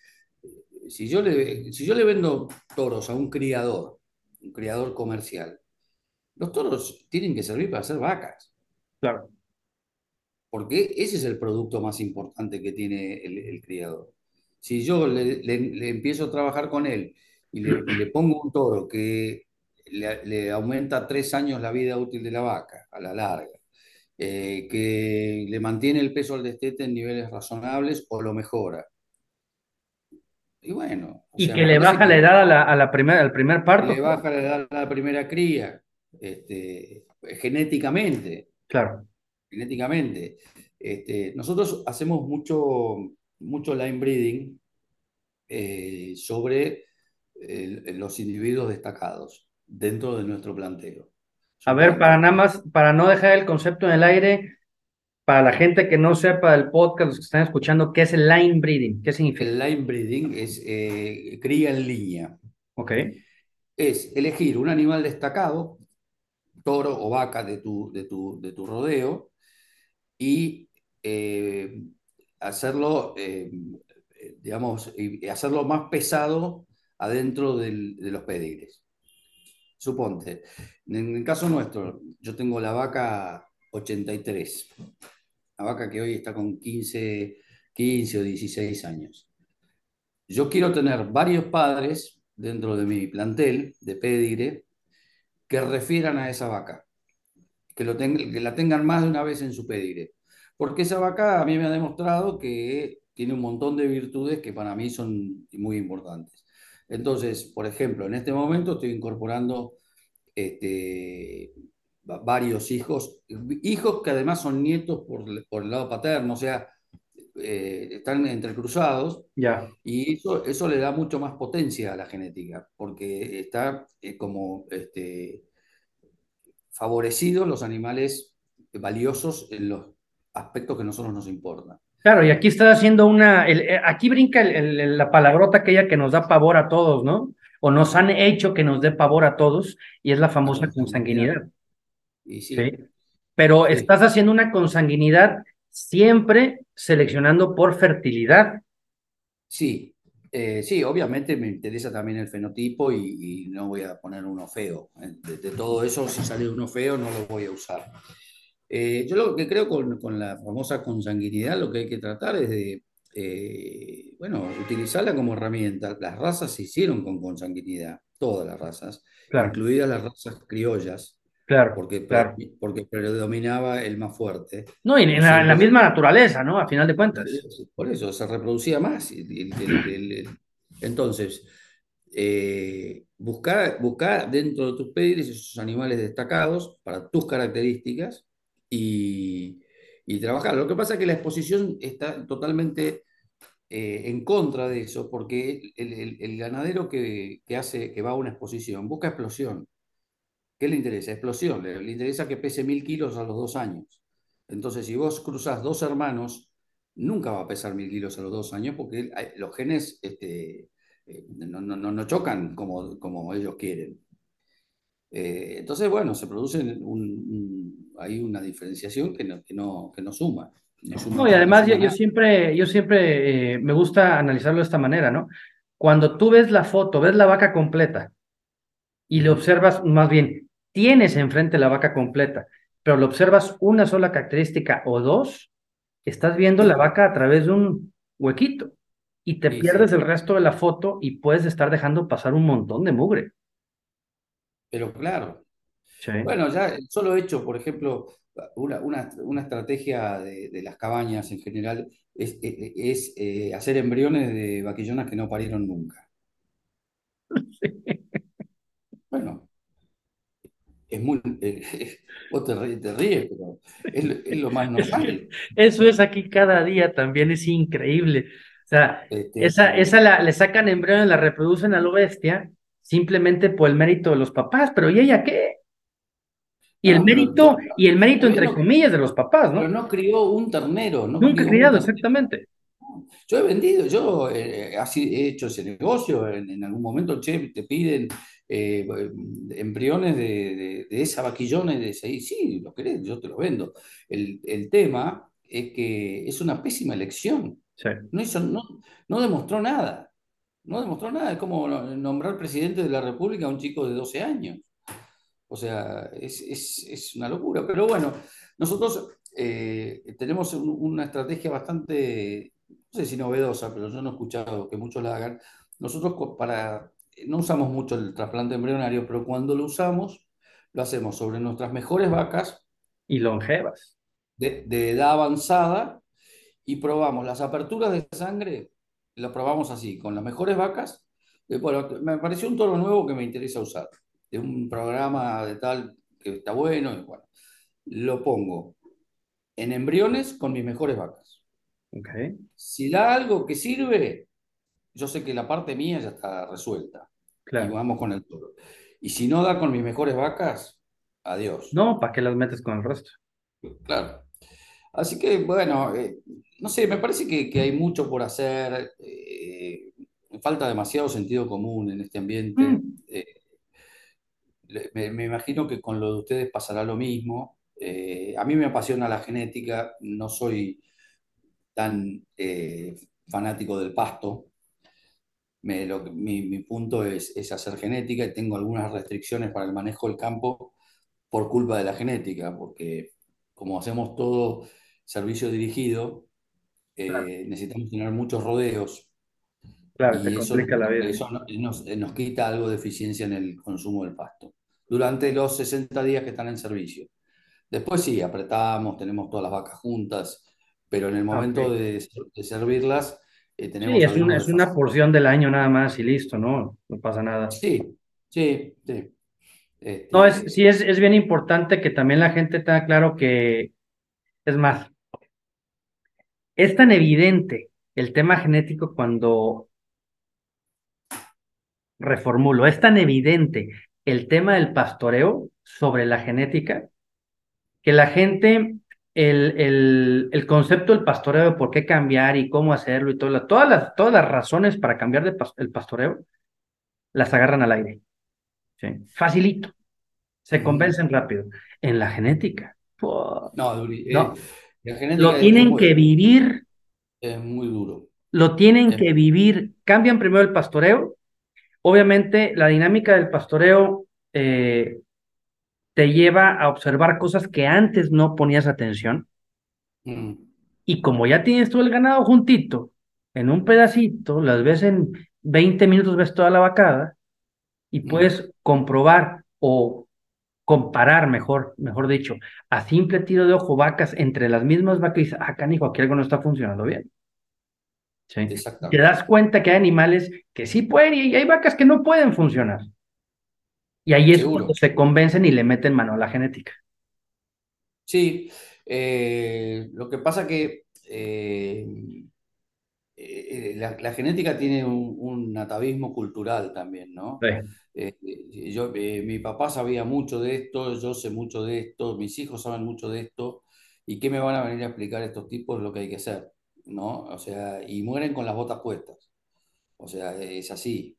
si yo le vendo toros a un criador comercial, los toros tienen que servir para hacer vacas, Claro. porque ese es el producto más importante que tiene el criador. Si yo le empiezo a trabajar con él y le pongo un toro que le aumenta 3 años la vida útil de la vaca a la larga, que le mantiene el peso al destete en niveles razonables o lo mejora. Y bueno, o Y sea, que me le parece baja la que edad a la primera, al primer parto, le pues. baja la edad a la primera cría, genéticamente, Claro. genéticamente. Nosotros hacemos mucho line breeding sobre los individuos destacados dentro de nuestro planteo. A ver, para Suponte, nada más, para no dejar el concepto en el aire, para la gente que no sepa del podcast, los que están escuchando, ¿qué es el line breeding? ¿Qué significa? el line breeding es cría en línea. Ok. Es elegir un animal destacado, toro o vaca de tu rodeo, y eh, hacerlo, digamos, y hacerlo más pesado adentro de los pedigres. Suponte, en el caso nuestro, yo tengo la vaca 83, la vaca que hoy está con 15 o 16 años. Yo quiero tener varios padres dentro de mi plantel de pedigre que refieran a esa vaca, que la tengan más de una vez en su pedigre. Porque esa vaca a mí me ha demostrado que tiene un montón de virtudes que para mí son muy importantes. Entonces, por ejemplo, en este momento estoy incorporando varios hijos que además son nietos por el lado paterno, o sea, están entrecruzados Ya. y eso le da mucho más potencia a la genética, porque está como favorecidos los animales valiosos en los aspectos que a nosotros nos importan. Claro, y aquí estás haciendo aquí brinca la palabrota aquella que nos da pavor a todos, ¿no? O nos han hecho que nos dé pavor a todos, y es la La famosa consanguinidad. consanguinidad, Y ¿sí? sí, Pero sí. estás haciendo una consanguinidad siempre seleccionando por fertilidad. Sí, sí, obviamente me interesa también el fenotipo y no voy a poner uno feo. De todo eso, si sale uno feo, no lo voy a usar. Yo lo que creo con la famosa consanguinidad, lo que hay que tratar es de, bueno, utilizarla como herramienta. Las razas se hicieron con consanguinidad, todas las razas, Claro, incluidas las razas criollas, claro, claro. porque predominaba el más fuerte No, y y en la siempre misma naturaleza, ¿no? A final de cuentas. por eso se reproducía más. Entonces, buscar dentro de tus pedigres esos animales destacados para tus características y, y trabajar. Lo que pasa es que la exposición está totalmente en contra de eso, porque el ganadero que va a una exposición busca explosión. ¿Qué le interesa? Explosión. Le interesa que pese 1000 kilos a los 2 años. Entonces, si vos cruzás dos hermanos nunca va a pesar 1000 kilos a los 2 años porque los genes no chocan como ellos quieren. Entonces, bueno, se produce hay una diferenciación que no suma, no suma No, y para no además yo, suma yo nada. siempre, yo siempre me gusta analizarlo de esta manera, ¿no? Cuando tú ves la foto, ves la vaca completa y le Ujú. observas, más bien, tienes enfrente la vaca completa, pero le observas una sola característica o dos, estás viendo la Sí, vaca a través de un huequito y te sí, sí, pierdes el resto de la foto y puedes estar dejando pasar un montón de mugre. pero claro. Sí. Bueno, ya el solo hecho, por ejemplo, una estrategia de las cabañas en general es hacer embriones de vaquillonas que no parieron nunca. Bueno, es muy, vos te ríes, pero es lo más normal. Eso es aquí cada día también, es increíble. O sea, Este, esa le sacan embriones, la reproducen a lo bestia, simplemente por el mérito de los papás, pero ¿y ella qué? no, pero Y el mérito está bien, entre comillas de los papás, pero ¿no? no crió un ternero, no Nunca crió un criado, ternero. exactamente. Yo he vendido, yo así he hecho ese negocio, en algún momento, che, te piden eh, embriones de esa vaquillona y de ese, y sí, lo querés, yo te lo vendo. El tema es que es una pésima elección. Sí. No demostró nada. No demostró nada. Es como nombrar presidente de la República a un chico de 12 años. O sea, es una locura. Pero bueno, nosotros tenemos una estrategia bastante, no sé si novedosa, pero yo no he escuchado que muchos la hagan. Nosotros no usamos mucho el trasplante embrionario, pero cuando lo usamos, lo hacemos sobre nuestras mejores vacas Y longevas. de edad avanzada y probamos las aperturas de sangre, lo probamos así, con las mejores vacas. Bueno, me pareció un toro nuevo que me interesa usar, de un programa de tal que está bueno, y bueno, lo pongo en embriones con mis mejores vacas. Ok, Si da algo que sirve, yo sé que la parte mía ya está resuelta y claro. vamos con el toro. Y si no da con mis mejores vacas, adiós. No, ¿para qué las metes con el resto? Claro. Así que, bueno, no sé, me parece que hay mucho por hacer. Falta demasiado sentido común en este ambiente. Mm, Me imagino que con lo de ustedes pasará lo mismo. A mí me apasiona la genética, no soy tan fanático del pasto. Mi punto es hacer genética y tengo algunas restricciones para el manejo del campo por culpa de la genética, porque como hacemos todo servicio dirigido, claro, necesitamos tener muchos rodeos claro, te y complica la vida. eso nos quita algo de eficiencia en el consumo del pasto durante los 60 días que están en servicio. Después sí, apretamos, tenemos todas las vacas juntas, pero en el Ah, momento ok. de servirlas Sí, tenemos algunos es una desfasajes. porción del año nada más y listo, ¿no? No pasa nada. Sí, sí, sí. No, sí, Este, es bien importante que también la gente tenga claro que, es más, es tan evidente el tema genético cuando reformulo, es tan evidente el tema del pastoreo sobre la genética que la gente, el concepto del pastoreo, de por qué cambiar y cómo hacerlo y todas las razones para cambiar el pastoreo, las agarran al aire, ¿sí? Facilito, se ujú. convencen rápido. En la genética, ¡pua! No, No, la genética lo tienen que vivir, es muy duro. lo tienen Es- que vivir. Cambian primero el pastoreo. Obviamente, la dinámica del pastoreo te lleva a observar cosas que antes no ponías atención. mm, Y como ya tienes todo el ganado juntito, en un pedacito, las ves en 20 minutos, ves toda la vacada y mm. puedes comprobar o comparar, mejor dicho, a simple tiro de ojo, vacas entre las mismas vacas y dices, ah, canijo, aquí algo no está funcionando bien. ¿Sí? Y te Exactamente. das cuenta que hay animales que sí pueden y hay vacas que no pueden funcionar. Y ahí es cuando Seguro. se convencen y le meten mano a la genética. Sí, lo que pasa que la genética tiene un atavismo cultural también, ¿no? Sí. Mi papá sabía mucho de esto, yo sé mucho de esto, mis hijos saben mucho de esto, ¿y qué me van a venir a explicar estos tipos lo que hay que hacer? ¿no? O sea, y mueren con las botas puestas. O sea, es así.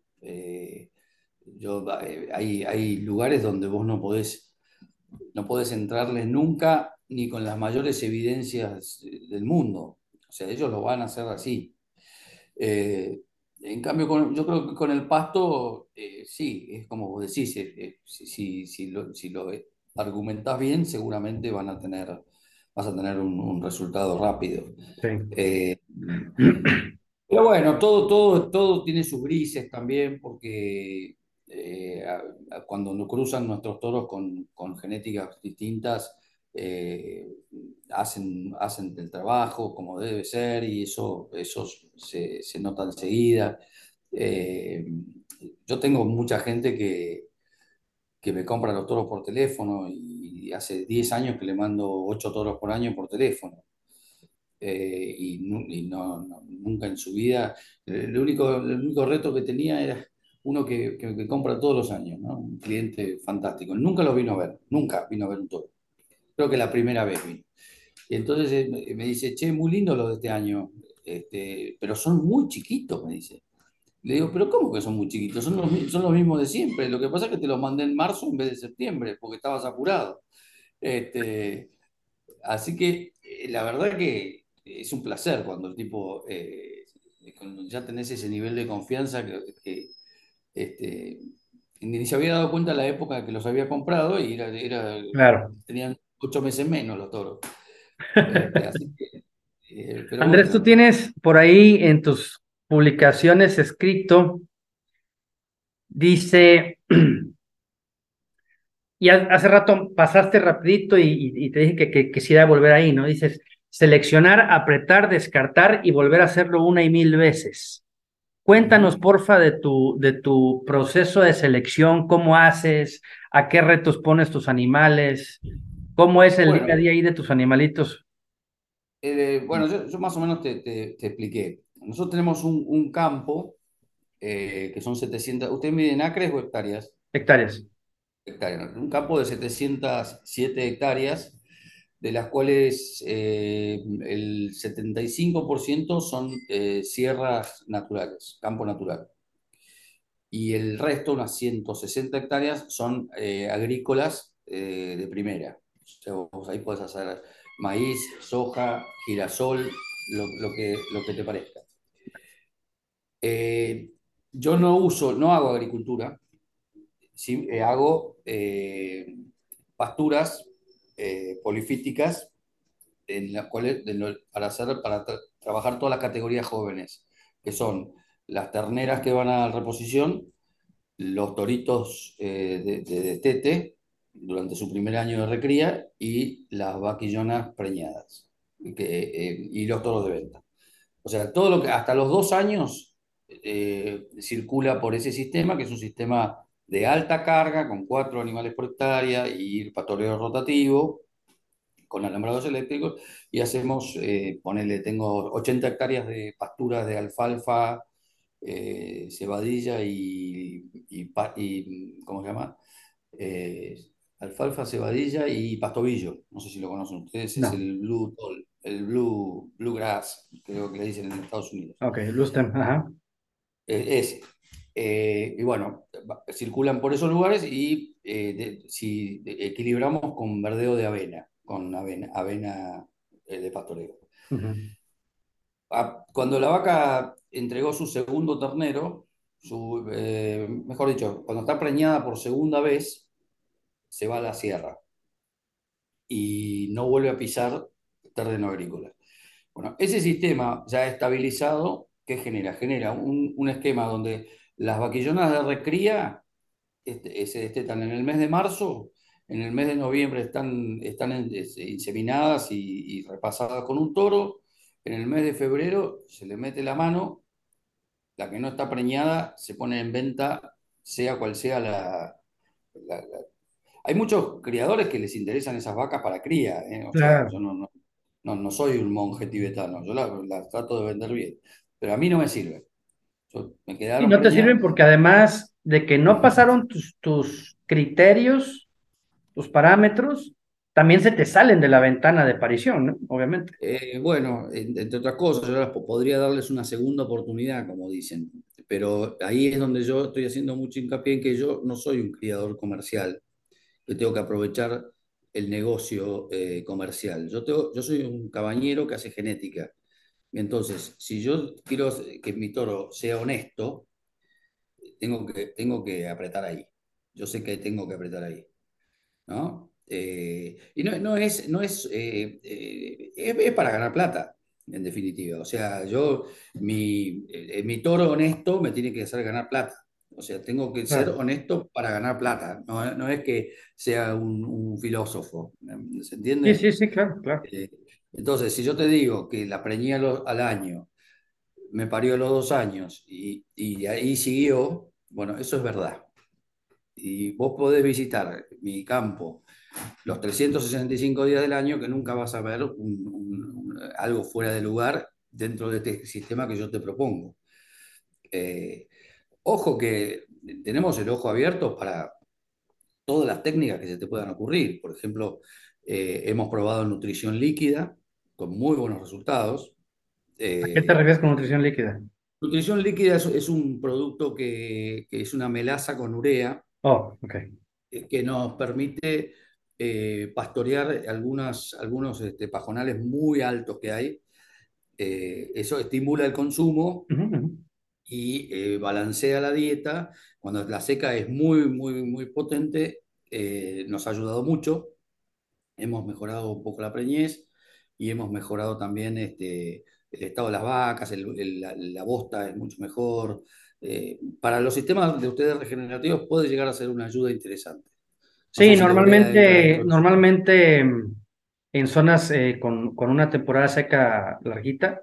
Hay lugares donde vos no podés entrarles nunca ni con las mayores evidencias del mundo. O sea, ellos lo van a hacer así. Eh, en cambio, yo creo que con el pasto, sí, es como vos decís, si lo argumentás bien, seguramente vas a tener un resultado rápido. Sí. Eh, pero bueno, todo tiene sus grises también, porque cuando nos cruzan nuestros toros con genéticas distintas, eh, hacen el trabajo como debe ser y eso se nota enseguida. Eh, yo tengo mucha gente que me compra los toros por teléfono y hace 10 años que le mando 8 toros por año por teléfono nunca en su vida. El único reto que tenía era uno que compra todos los años, ¿no? Un cliente fantástico. Nunca lo vino a ver, nunca vino a ver un toro. Creo que la primera vez vino. Y entonces me dice, che, muy lindo lo de este año, pero son muy chiquitos, me dice. Le digo, pero ¿cómo que son muy chiquitos? Son los mismos de siempre. Lo que pasa es que te los mandé en marzo en vez de septiembre, porque estabas apurado. Este, Así que la verdad que es un placer cuando el tipo, cuando ya tenés ese nivel de confianza que, este, ni se había dado cuenta la época que los había comprado y Claro. tenían 8 meses menos los toros. Así que, pero Andrés, tú bueno, tienes por ahí en tus publicaciones escrito, dice, y hace rato pasaste rapidito y te dije que quisiera volver ahí, ¿no? Dices, seleccionar, apretar, descartar y volver a hacerlo una y mil veces. Cuéntanos, ujú. porfa, de tu proceso de selección, cómo haces, a qué retos pones tus animales, cómo es el día a Bueno, día ahí de tus animalitos. bueno, yo más o menos te expliqué. Nosotros tenemos un campo que son 700. ¿Ustedes miden acres o hectáreas? Hectáreas. Hectáreas, ¿no? Un campo de 707 hectáreas, de las cuales el 75% son sierras naturales, campo natural. Y el resto, unas 160 hectáreas, son agrícolas de primera. O sea, vos ahí podés hacer maíz, soja, girasol, lo que te parezca. Eh, yo no hago agricultura, sí, hago pasturas polifíticas en las cuales, para trabajar todas las categorías jóvenes, que son las terneras que van a reposición, los toritos de destete durante su primer año de recría y las vaquillonas preñadas y los toros de venta. O sea, todo lo que hasta los 2 años circula por ese sistema, que es un sistema de alta carga, con 4 animales por hectárea y pastoreo rotativo, con alambrados eléctricos, y hacemos, ponele, tengo 80 hectáreas de pasturas de alfalfa, cebadilla ¿cómo se llama? Eh, alfalfa, cebadilla y pastobillo. No sé si lo conocen ustedes, es No. el bluegrass, creo que le dicen en Estados Unidos. Ok, Lustem, ajá. Ese. Y bueno, circulan por esos lugares y si equilibramos con verdeo de avena, con avena de pastoreo. Ujú. Cuando la vaca entregó su segundo ternero, mejor dicho, cuando está preñada por segunda vez, se va a la sierra y no vuelve a pisar terreno agrícola. Bueno, ese sistema ya estabilizado, ¿qué genera? Genera un esquema donde las vaquillonas de recría se destetan en el mes de marzo, en el mes de noviembre están inseminadas y repasadas con un toro, en el mes de febrero se le mete la mano, la que no está preñada se pone en venta, sea cual sea la. Hay muchos criadores que les interesan esas vacas para cría, ¿eh? O sea, yo Claro. no soy un monje tibetano, yo las trato de vender bien, pero a mí no me sirve. Me Y quedaron no te sirven preñadas. porque además de que no pasaron tus criterios, tus parámetros, también se te salen de la ventana de aparición, ¿no? Obviamente. Bueno, entre otras cosas, yo podría darles una segunda oportunidad, como dicen, pero ahí es donde yo estoy haciendo mucho hincapié en que yo no soy un criador comercial, que tengo que aprovechar el negocio comercial. Yo soy un cabañero que hace genética. Entonces, si yo quiero que mi toro sea honesto, tengo que apretar ahí. Yo sé que tengo que apretar ahí, ¿no? Y es para ganar plata, en definitiva. O sea, mi toro honesto me tiene que hacer ganar plata. O sea, tengo que ser Claro. honesto para ganar plata. No es que sea un filósofo. ¿Se Sí, entiende? sí, sí, claro, claro. Eh, entonces, si yo te digo que la preñé al año, me parió a los 2 años y de ahí siguió, bueno, eso es verdad. Y vos podés visitar mi campo los 365 días del año que nunca vas a ver algo fuera de lugar dentro de este sistema que yo te propongo. Eh, Ojo que tenemos el ojo abierto para todas las técnicas que se te puedan ocurrir. Por ejemplo, hemos probado nutrición líquida con muy buenos resultados. ¿A qué te Eh, refieres con nutrición líquida? Nutrición líquida es un producto que es una melaza con urea Oh, ok. que nos permite pastorear algunos pajonales muy altos que hay. Eso estimula el consumo Ujú, ujú. y balancea la dieta. Cuando la seca es muy, muy, muy potente, nos ha ayudado mucho. Hemos mejorado un poco la preñez y hemos mejorado también el estado de las vacas, la bosta es mucho mejor. Para los sistemas de ustedes regenerativos puede llegar a ser una ayuda interesante. No sé Sí, si la urea entra normalmente, dentro del... normalmente en zonas con una temporada seca larguita,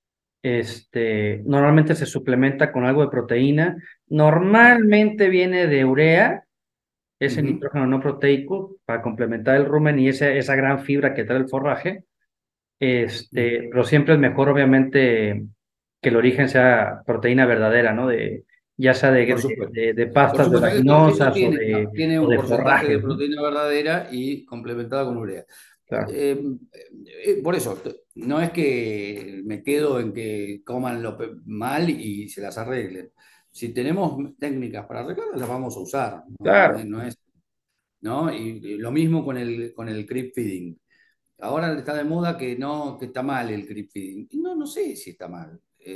normalmente se suplementa con algo de proteína. Claro. Normalmente viene de urea, ese Ujú. nitrógeno no proteico, para complementar el rumen y esa gran fibra que trae el forraje. Ujú. Pero siempre es mejor, obviamente, que el origen sea proteína verdadera, ¿no? Ya sea Por supuesto. de Por pastas supuesto, esto oleaginosas tiene o un de porcentaje de forrajes, ¿no? proteína verdadera y complementada con urea. Claro, Por eso, no es que me quedo en que coman mal y se las arreglen. Si tenemos técnicas para arreglarlas, las vamos a usar. claro, ¿No? Y lo mismo con el creep feeding. Ahora está de moda que no, que está mal el creep feeding. Y no, no sé si está mal.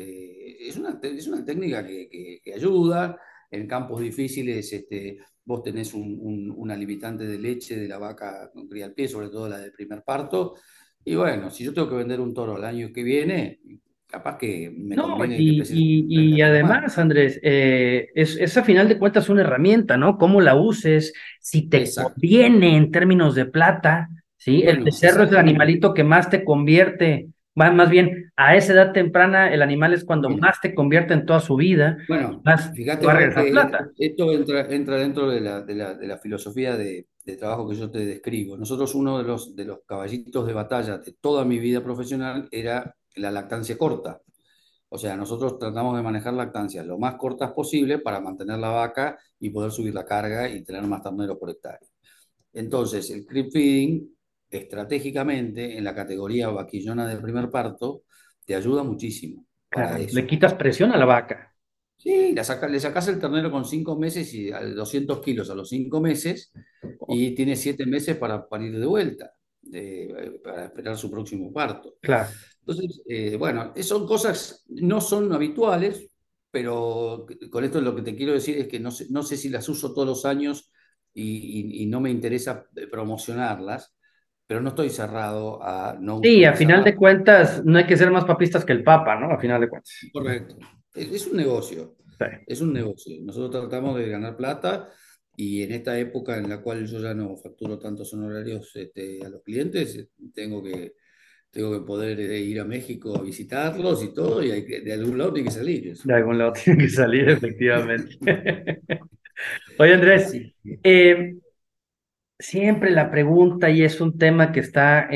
Es una técnica que ayuda. En campos difíciles, vos tenés una limitante de leche de la vaca con cría al pie, sobre todo la del primer parto. Y bueno, si yo tengo que vender un toro el año que viene, capaz que me no, conviene que pese 30 y kilos más. además, Andrés, es a final de cuentas una herramienta, ¿no? Cómo la uses, si te Exacto. conviene en términos de plata, ¿sí? El Bueno, becerro es el exactamente. animalito que más te convierte, más bien, a esa edad temprana, el animal es cuando Bueno, más te convierte en toda su vida, y Bueno, más te fíjate va a vos regresar que plata. esto entra dentro de de la filosofía de trabajo que yo te describo. Nosotros uno de los caballitos de batalla de toda mi vida profesional era la lactancia corta. O sea, nosotros tratamos de manejar lactancias lo más cortas posible para mantener la vaca y poder subir la carga y tener más terneros por hectárea. Entonces, el creep feeding, estratégicamente, en la categoría vaquillona de primer parto, te ayuda muchísimo para Claro, le eso. quitas presión a la vaca. Sí, le sacás el ternero con 5 meses y a 200 kilos a los 5 meses y tiene 7 meses para parir de vuelta, para esperar su próximo parto. Claro. Entonces, bueno, son cosas, no son habituales, pero con esto lo que te quiero decir es que no sé si las uso todos los años y no me interesa promocionarlas, pero no estoy cerrado a no Sí, a final utilizarlas. de cuentas, no hay que ser más papistas que el Papa, ¿no? A final de cuentas. Correcto. Es un negocio, Sí. es un negocio. Nosotros tratamos de ganar plata y en esta época en la cual yo ya no facturo tantos honorarios a los clientes, tengo que poder ir a México a visitarlos y todo, y de algún lado tiene que salir eso. De algún lado tiene que salir, efectivamente. Oye, Andrés, Así que, eh, siempre la pregunta, y es un tema que está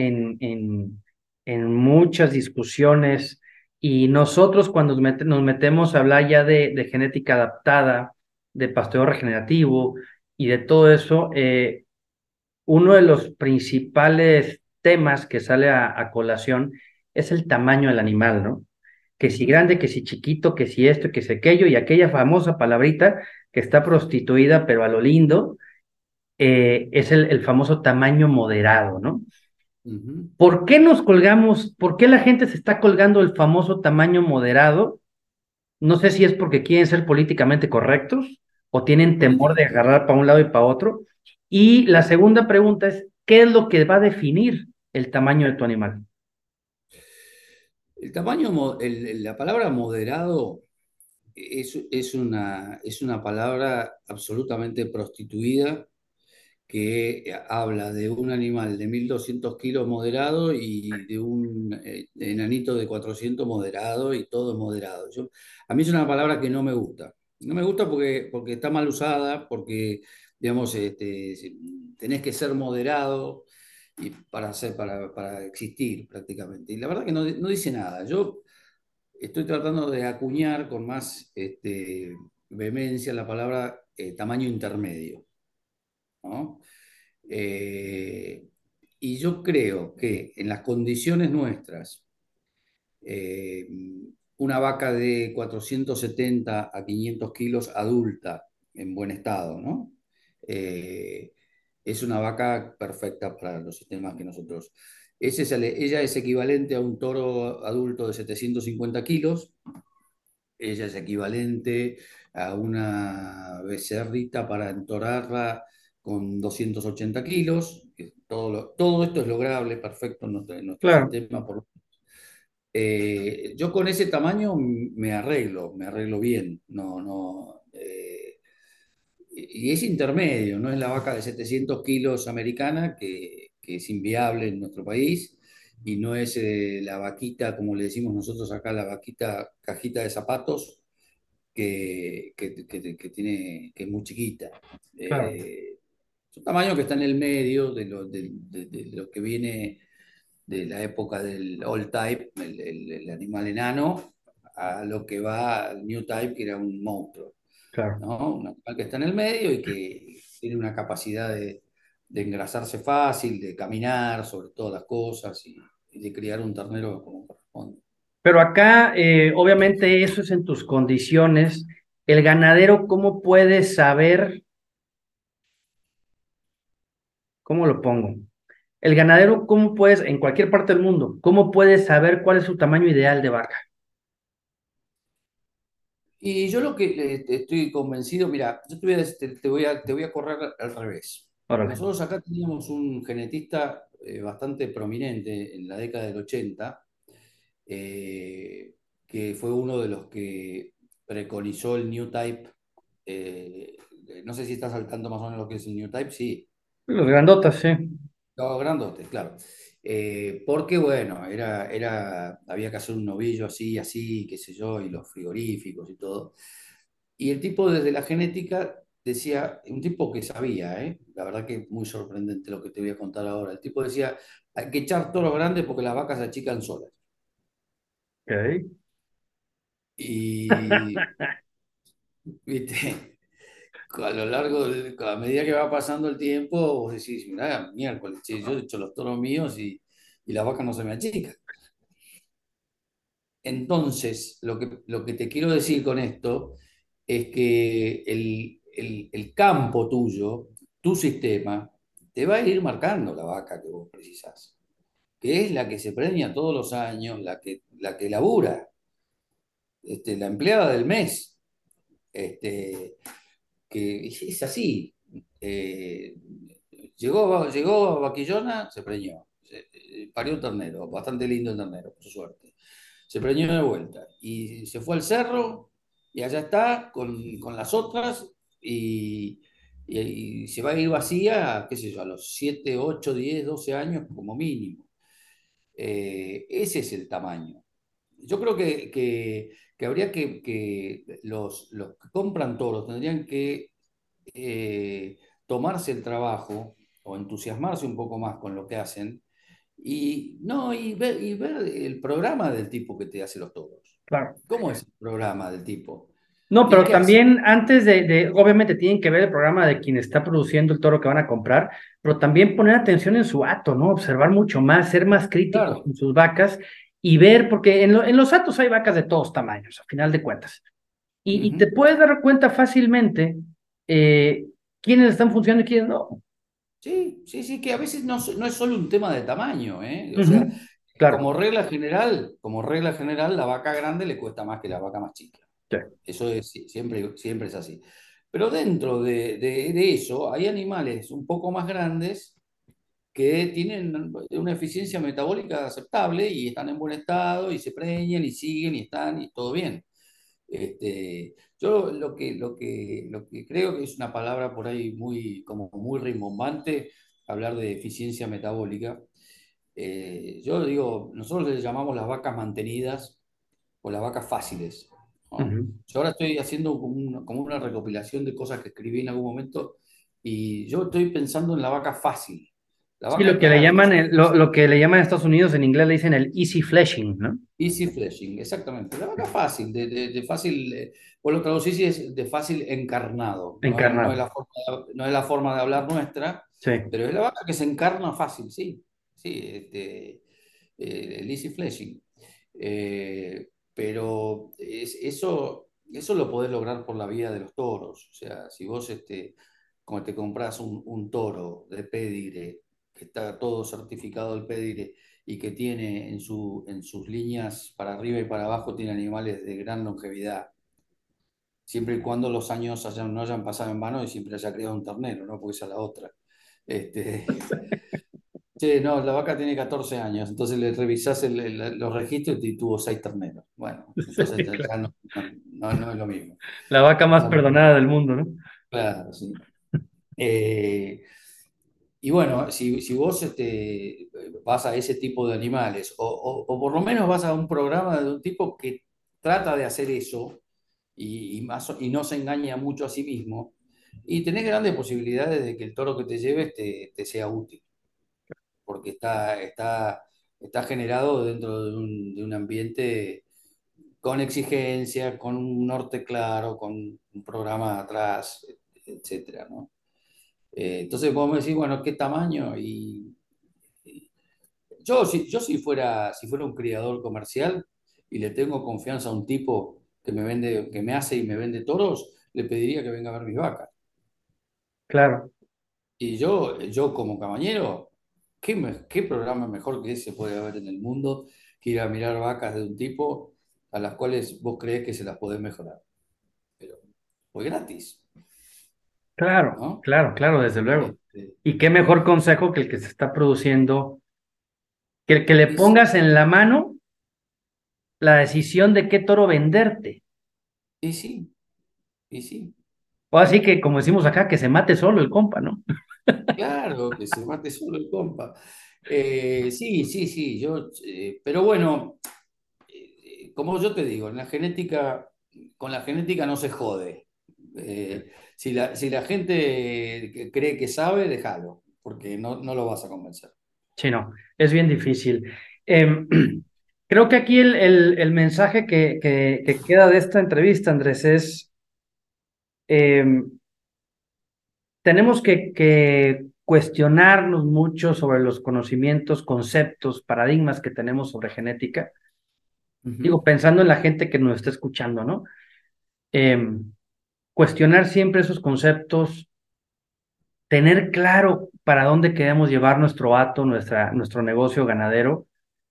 en muchas discusiones, y nosotros cuando nos metemos a hablar ya de genética adaptada, de pastoreo regenerativo y de todo eso, uno de los principales temas que sale a colación es el tamaño del animal, ¿no? Que si Ujú. grande, que si chiquito, que si esto, que si aquello, y aquella famosa palabrita que está prostituida, pero a lo lindo, es el famoso tamaño moderado, ¿no? Ujú. ¿Por qué nos colgamos, por qué la gente se está colgando el famoso tamaño moderado? No sé si es porque quieren ser políticamente correctos o tienen temor de Políticamente. agarrar para un lado y para otro. Y la segunda pregunta es, ¿qué es lo que va a definir el tamaño de tu animal? El tamaño, la palabra moderado es una palabra absolutamente prostituida que habla de un animal de 1.200 kilos moderado y de un enanito de 400 moderado y todo es moderado. A mí es una palabra que no me gusta. No me gusta porque está mal usada, porque, digamos, tenés que ser moderado y para existir prácticamente. Y la verdad que no dice nada. Yo estoy tratando de acuñar con más vehemencia la palabra tamaño intermedio, ¿no? Eh, y yo creo que en las condiciones nuestras, eh, una vaca de 470 a 500 kilos adulta, en buen estado, ¿no? Eh, es una vaca perfecta para los sistemas que nosotros... ella es equivalente a un toro adulto de 750 kilos. Ella es equivalente a una becerrita para entorarla con 280 kilos. Todo esto es lograble, perfecto en nuestro Claro, sistema. Yo con ese tamaño me arreglo bien. Y es intermedio, no es la vaca de 700 kilos americana, que es inviable en nuestro país, y no es la vaquita, como le decimos nosotros acá, la vaquita cajita de zapatos, que es muy chiquita. claro, Es un tamaño que está en el medio de lo que viene de la época del old type, el animal enano, a lo que va al new type, que era un monstruo, claro. ¿no? Un animal que está en el medio y que tiene una capacidad de engrasarse fácil, de caminar sobre todas las cosas y de criar un ternero como corresponde. Pero acá, obviamente, eso es en tus condiciones. El ganadero, ¿cómo puede saber, cómo lo pongo? El ganadero, ¿cómo puedes, en cualquier parte del mundo, cómo puedes saber cuál es su tamaño ideal de vaca? Y yo lo que estoy convencido, mira, yo te voy a correr al revés. Órale. Nosotros acá teníamos un genetista bastante prominente en la década del 80, eh, que fue uno de los que preconizó el New Type. eh, no sé si estás al tanto más o menos lo que es el New Type, sí. Los grandotas, sí. Los grandotes, claro. Porque, bueno, había que hacer un novillo así, así, qué sé yo, y los frigoríficos y todo. Y el tipo desde la genética decía, un tipo que sabía, ¿eh? La verdad que es muy sorprendente lo que te voy a contar ahora. El tipo decía, hay que echar toros grandes porque las vacas se achican solas. Ok. Y, viste, a lo largo, a medida que va pasando el tiempo, vos decís, mirá, miércoles, che, yo he hecho los toros míos y las vacas no se me achican. Entonces, lo que te quiero decir con esto es que el campo tuyo, tu sistema, te va a ir marcando la vaca que vos precisás, que es la que se premia todos los años, la que labura, la empleada del mes, este, que es así. Eh, llegó a Vaquillona, se preñó. Parió un ternero, bastante lindo el ternero, por su suerte. Se preñó de vuelta y se fue al cerro y allá está con las otras y se va a ir vacía, qué sé yo, a los 7 8 10 12 años como mínimo. Ese es el tamaño. Yo creo que habría que los que compran toros tendrían que tomarse el trabajo o entusiasmarse un poco más con lo que hacen y, no, y ver el programa del tipo que te hace los toros. Claro. ¿Cómo es el programa del tipo? No, Tienen pero que hacer. también antes obviamente tienen que ver el programa de quien está produciendo el toro que van a comprar, pero también poner atención en su hato, ¿no? Observar mucho más, ser más críticos Claro. con sus vacas y ver, porque en los hatos hay vacas de todos tamaños, a final de cuentas. Y te Ujú. puedes dar cuenta fácilmente eh, quiénes están funcionando y quiénes no. Sí, sí, sí, que a veces no es solo un tema de tamaño, ¿eh? O sea, Ujú. Claro. como regla general, la vaca grande le cuesta más que la vaca más chica. Sí. Eso es, sí, siempre, siempre es así. Pero dentro de eso hay animales un poco más grandes que tienen una eficiencia metabólica aceptable y están en buen estado y se preñan y siguen y están y todo bien. Yo lo que creo que es una palabra por ahí muy, como muy rimbombante, hablar de eficiencia metabólica. Yo digo, nosotros le llamamos las vacas mantenidas o las vacas fáciles, ¿no? Ujú. Yo ahora estoy haciendo como una recopilación de cosas que escribí en algún momento y yo estoy pensando en la vaca fácil, la Sí, vaca lo que que le arranca llaman, lo que le llaman en Estados Unidos en inglés le dicen el easy fleshing, ¿no? easy fleshing, exactamente. La vaca fácil, de fácil, vos lo traducís y es de fácil encarnado. No es Encarnado. la forma no es la forma de hablar nuestra, Sí, pero es la vaca que se encarna fácil, sí. Sí, el easy fleshing. Pero eso lo podés lograr por la vía de los toros. O sea, si vos como te compras un toro de pedigre, que está todo certificado el pedigre, y que tiene en sus líneas para arriba y para abajo, tiene animales de gran longevidad, siempre y cuando los años no hayan pasado en vano y siempre haya criado un ternero, ¿no? Porque esa es la otra. Este, che, no, la vaca tiene 14 años, entonces le revisás los registros y tuvo 6 terneros. Bueno, entonces sí, claro. ya no es lo mismo. La vaca más No es lo mismo. perdonada del mundo, ¿no? Claro, sí. Eh, Y bueno, si vos vas a ese tipo de animales, o por lo menos vas a un programa de un tipo que trata de hacer eso y no se engaña mucho a sí mismo, y tenés grandes posibilidades de que el toro que te lleves te sea útil, porque está generado dentro de un ambiente con exigencia, con un norte claro, con un programa atrás, etcétera, ¿no? Entonces vos me decís, bueno, ¿qué tamaño? Yo si fuera un criador comercial y le tengo confianza a un tipo que me vende, que me hace y me vende toros, le pediría que venga a ver mis vacas. Claro. Y yo como cabañero, ¿qué programa mejor que ese puede haber en el mundo que ir a mirar vacas de un tipo a las cuales vos crees que se las podés mejorar? Pero fue gratis, Claro, ¿no? claro, claro, desde luego. Este, Y qué mejor consejo que el que se está produciendo, que el que le y sí, pongas en la mano la decisión de qué toro venderte. y sí, y sí. O así que, como decimos acá, que se mate solo el compa, ¿no? Claro, que se mate solo el compa. Sí, sí, sí, pero bueno, como yo te digo, con la genética no se jode. Si la gente cree que sabe, déjalo, porque no lo vas a convencer. Sí, no, es bien difícil. Em, creo que aquí el mensaje que queda de esta entrevista, Andrés, es em, tenemos que cuestionarnos mucho sobre los conocimientos, conceptos, paradigmas que tenemos sobre genética. Digo, Ujú. pensando en la gente que nos está escuchando, ¿no? Cuestionar siempre esos conceptos, tener claro para dónde queremos llevar nuestro hato, nuestro negocio ganadero,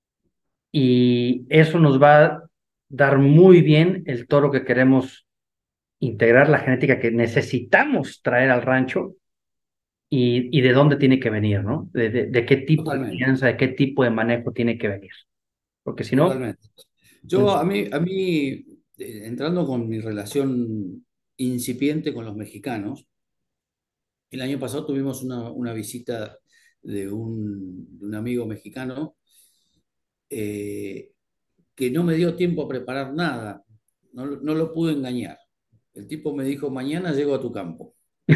y eso nos va a dar muy bien el toro que queremos integrar, la genética que necesitamos traer al rancho y de dónde tiene que venir, ¿no? De qué tipo de Totalmente, crianza, de qué tipo de manejo tiene que venir. Porque si no, totalmente. Yo, pues, a mí, entrando con mi relación incipiente con los mexicanos, el año pasado tuvimos una visita de un amigo mexicano eh, que no me dio tiempo a preparar nada, no lo pude engañar. El tipo me dijo, mañana llego a tu campo.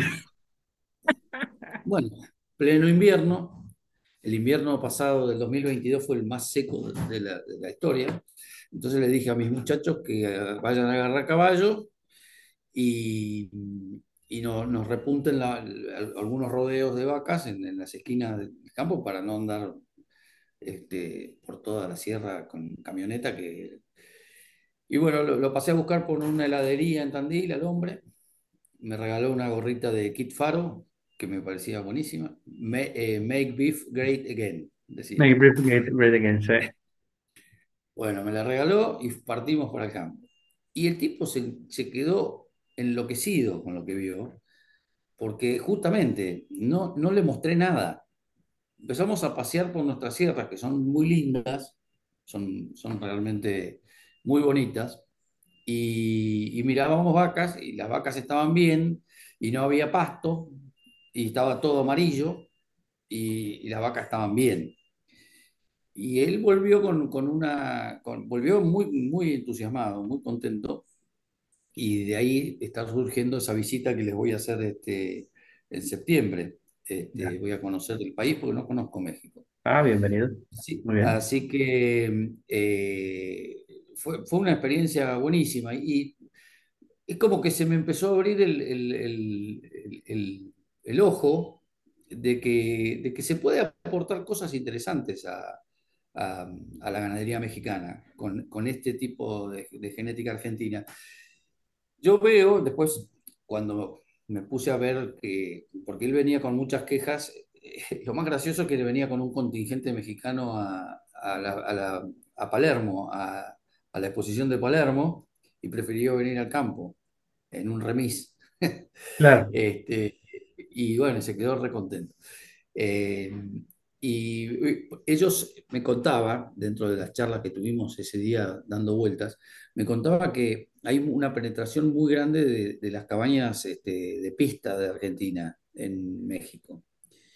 Bueno, pleno invierno, el invierno pasado del 2022 fue el más seco de la historia, entonces le dije a mis muchachos que vayan a agarrar caballo y, y nos repunten algunos rodeos de vacas en las esquinas del campo para no andar por toda la sierra con camioneta y bueno, lo pasé a buscar por una heladería en Tandil al hombre, me regaló una gorrita de Kit Faro, que me parecía buenísima. Make Beef Great Again, decía. Make it great again, sí. Bueno, me la regaló y partimos para el campo. Y el tipo se quedó enloquecido con lo que vio, porque justamente no le mostré nada. Empezamos a pasear por nuestras sierras, que son muy lindas, son realmente muy bonitas, y mirábamos vacas, y las vacas estaban bien, y no había pasto, y estaba todo amarillo, y las vacas estaban bien. Y él volvió volvió muy entusiasmado, muy contento, y de ahí está surgiendo esa visita que les voy a hacer en septiembre. Ya. Voy a conocer el país porque no conozco México. Ah, bienvenido. Sí, Muy bien. así que fue una experiencia buenísima y es como que se me empezó a abrir el ojo de que se puede aportar cosas interesantes a la ganadería mexicana con este tipo de genética argentina. Yo veo después, cuando me puse a ver porque él venía con muchas quejas, lo más gracioso es que venía con un contingente mexicano a Palermo, a la exposición de Palermo, y prefirió venir al campo en un remis. Claro, Este, y bueno, se quedó recontento. Eh, y ellos me contaban, dentro de las charlas que tuvimos ese día dando vueltas, me contaba que hay una penetración muy grande de las cabañas de pista de Argentina en México.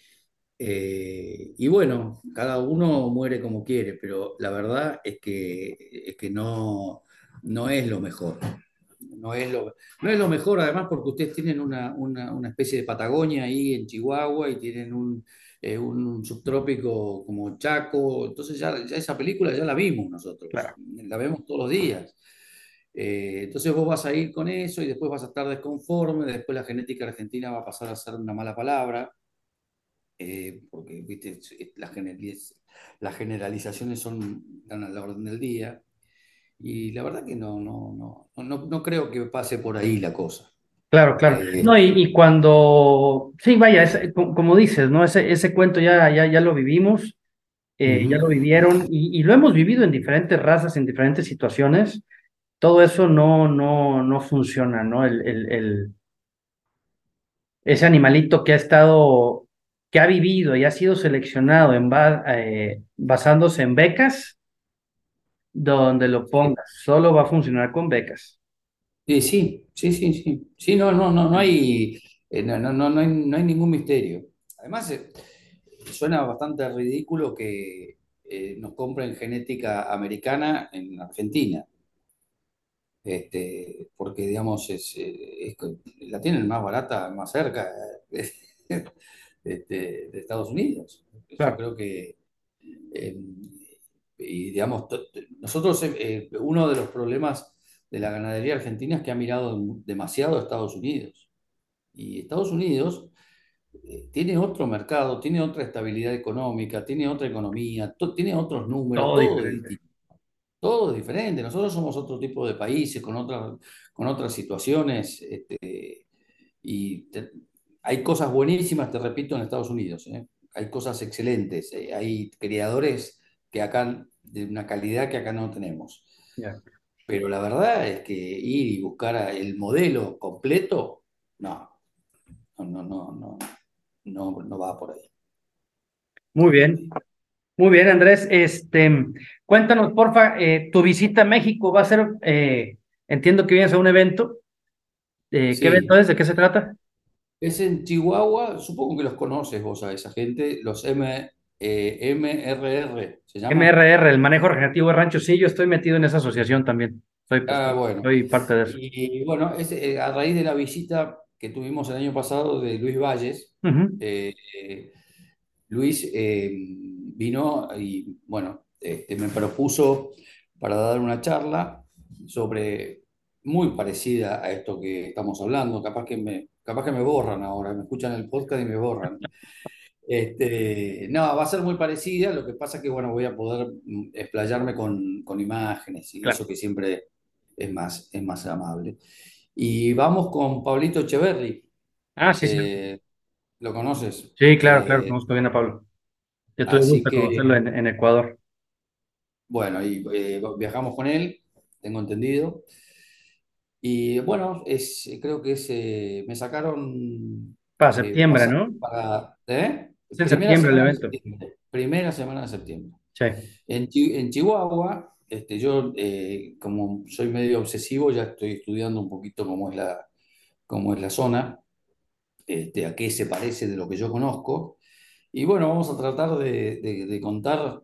Y bueno, cada uno muere como quiere, pero la verdad es que no es lo mejor. No es lo mejor, además, porque ustedes tienen una especie de Patagonia ahí en Chihuahua y tienen un subtrópico como Chaco. Entonces ya esa película ya la vimos nosotros, claro. la vemos todos los días. Entonces vos vas a ir con eso y después vas a estar desconforme, después la genética argentina va a pasar a ser una mala palabra, porque ¿viste? Las generalizaciones están a la orden del día. Y la verdad que no creo que pase por ahí la cosa. Claro, claro. Eh, No, y cuando, sí, vaya, como dices, ¿no? Ese cuento ya lo vivimos, ya lo Ujú. vivieron y lo hemos vivido en diferentes razas, en diferentes situaciones. Todo eso no funciona, ¿no? Ese animalito que ha estado, que ha vivido y ha sido seleccionado basándose en becas, donde lo Sí, pongas, solo va a funcionar con becas. sí, sí, sí, sí. Sí, no hay, no hay ningún misterio. Además, suena bastante ridículo que nos compren genética americana en Argentina. Porque digamos, la tienen más barata, más cerca de Estados Unidos. Yo Claro, creo que, eh, y digamos, nosotros, uno de los problemas de la ganadería argentina es que ha mirado demasiado a Estados Unidos. Y Estados Unidos tiene otro mercado, tiene otra estabilidad económica, tiene otra economía, tiene otros números, todo todo es diferente. distinto. Todo es diferente. Nosotros somos otro tipo de países con otras situaciones. Y hay cosas buenísimas, te repito, en Estados Unidos. Hay cosas excelentes. Hay criadores que acá, de una calidad que acá no tenemos. Ya. Pero la verdad es que ir y buscar el modelo completo, no, no va por ahí. Muy bien, muy bien, Andrés. Cuéntanos, porfa, tu visita a México va a ser, entiendo que vienes a un evento. ¿Qué evento Sí, es? ¿De qué se trata? es en Chihuahua, supongo que los conoces vos a esa gente, los MRR, ¿se llama? MRR, el manejo recreativo de ranchos. Sí, yo estoy metido en esa asociación también. Ah, bueno. Soy parte de eso. Y bueno, a raíz de la visita que tuvimos el año pasado de Luis Valles, Ujú. eh, Luis vino y bueno, me propuso para dar una charla sobre muy parecida a esto que estamos hablando. Capaz que me borran ahora, me escuchan el podcast y me borran. No, va a ser muy parecida, lo que pasa que, bueno, voy a poder explayarme con imágenes y Claro. eso que siempre es más amable. Y vamos con Pablito Echeverry. Ah, sí, sí. Eh, ¿Lo conoces? Sí, claro, claro, conozco bien a Pablo. Yo tuve Así gusto de conocerlo que, en Ecuador. bueno, y viajamos con él, tengo entendido. Y bueno, creo que me sacaron Para septiembre, pasaje ¿no? para Es en primera septiembre el semana de evento. septiembre. Primera semana de septiembre. Sí. En Chihuahua, yo como soy medio obsesivo, ya estoy estudiando un poquito cómo es la zona, a qué se parece de lo que yo conozco. Y bueno, vamos a tratar de contar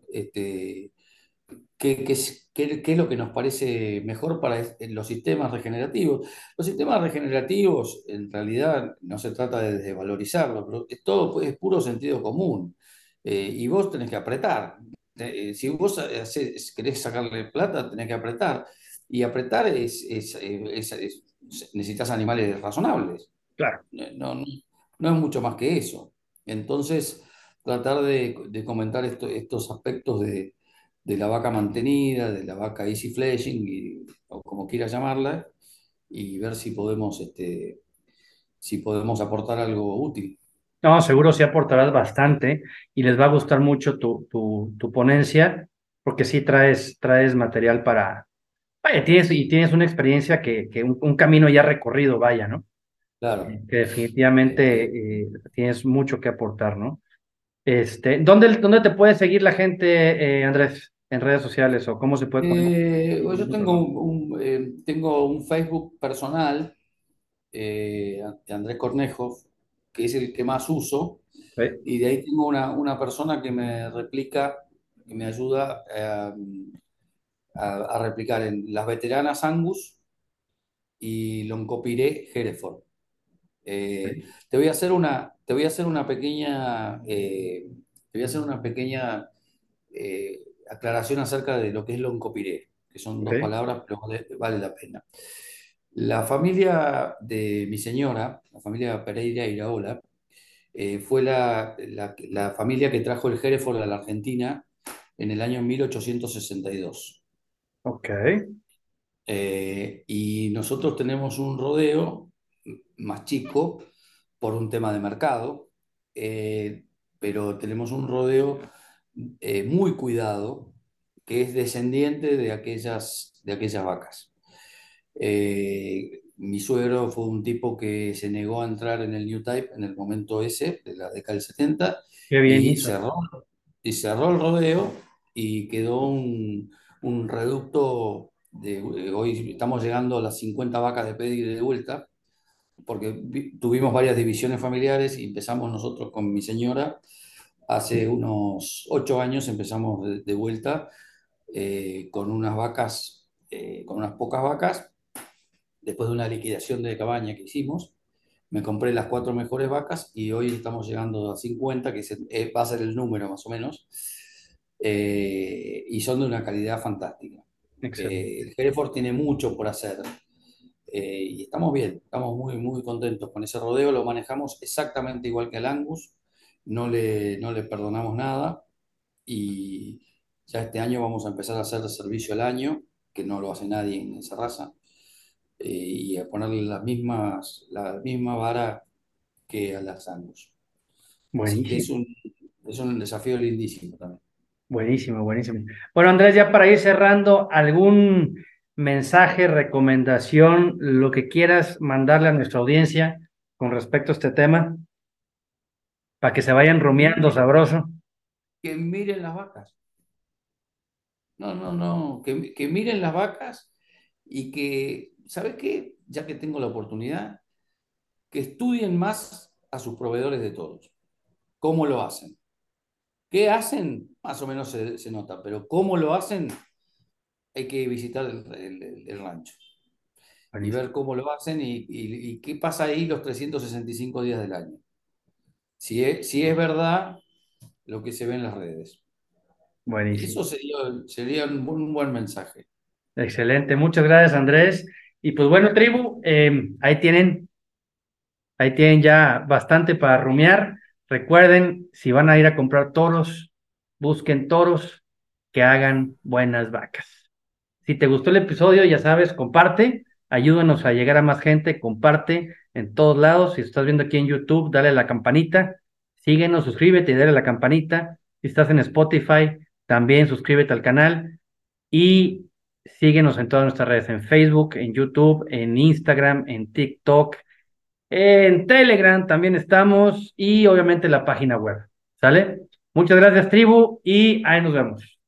qué es lo que nos parece mejor para los sistemas regenerativos. Los sistemas regenerativos, en realidad, no se trata de desvalorizarlos, pero es todo es puro sentido común. Y vos tenés que apretar. Si vos querés sacarle plata, tenés que apretar. Y apretar necesitas animales razonables. Claro. No, no, no es mucho más que eso. Entonces, tratar de comentar estos aspectos de la vaca mantenida, de la vaca easy fleshing, o como quieras llamarla, y ver si podemos aportar algo útil. No, seguro sí aportarás bastante y les va a gustar mucho tu ponencia, porque sí traes material para, vaya, tienes una experiencia que un camino ya recorrido, vaya, ¿no? Claro. Que Este, definitivamente tienes mucho que aportar, ¿no? ¿Dónde te puede seguir la gente, Andrés, en redes sociales o cómo se puede contactar bueno, con yo tu trabajo? tengo un Facebook personal, de Andrés Cornejo, que es el que más uso. ¿Sí? Y de ahí tengo una persona que me replica, que me ayuda a replicar en las veteranas Angus y Loncopiré Hereford. Te voy a hacer una pequeña, te voy a hacer una pequeña aclaración acerca de lo que es Loncopiré, que son dos ¿Sí? palabras, pero vale la pena. La familia de mi señora, la familia Pereira Iraola, fue la familia que trajo el Hereford a la Argentina en el año 1862. Ok, Y nosotros tenemos un rodeo más chico por un tema de mercado, eh, pero tenemos un rodeo muy cuidado que es descendiente de aquellas vacas. Mi suegro fue un tipo que se negó a entrar en el New Type en el momento ese, de la década del 70, qué bien y hizo. cerró el rodeo y quedó un reducto hoy estamos llegando a las 50 vacas de pedigrí de vuelta, porque tuvimos varias divisiones familiares y empezamos nosotros con mi señora. Hace unos 8 años empezamos de vuelta con unas vacas, con unas pocas vacas después de una liquidación de cabaña que hicimos. Me compré las cuatro mejores vacas y hoy estamos llegando a 50, va a ser el número más o menos, y son de una calidad fantástica. Excelente. El Hereford tiene mucho por hacer, y estamos bien, estamos muy, muy contentos con ese rodeo, lo manejamos exactamente igual que al Angus, no le perdonamos nada y ya este año vamos a empezar a hacer servicio al año, que no lo hace nadie en esa raza, y a ponerle la misma vara que a las Angus. Así que Buenísimo. es un desafío lindísimo también. Buenísimo, buenísimo. Bueno, Andrés, ya para ir cerrando, ¿algún mensaje, recomendación, lo que quieras mandarle a nuestra audiencia con respecto a este tema, para que se vayan Que rumiando miren, sabroso? que miren las vacas. No, no, no, que miren las vacas y que, ¿sabes qué? Ya que tengo la oportunidad, que estudien más a sus proveedores de toros. ¿Cómo lo hacen? ¿Qué hacen? Más o menos se nota, pero cómo lo hacen, hay que visitar el rancho y Buenísimo, ver cómo lo hacen y qué pasa ahí los 365 días del año. Si es verdad lo que se ve en las redes. buenísimo. Eso sería un buen mensaje. Excelente. Muchas gracias, Andrés. Y pues bueno, tribu, ahí tienen ya bastante para rumiar. Recuerden, si van a ir a comprar toros, busquen toros que hagan buenas vacas. Si te gustó el episodio, ya sabes, comparte, ayúdanos a llegar a más gente, comparte en todos lados. Si estás viendo aquí en YouTube, dale a la campanita, síguenos, suscríbete y dale a la campanita. Si estás en Spotify, también suscríbete al canal y síguenos en todas nuestras redes, en Facebook, en YouTube, en Instagram, en TikTok, en Telegram también estamos y obviamente la página web. ¿Sale? Muchas gracias, tribu, y ahí nos vemos.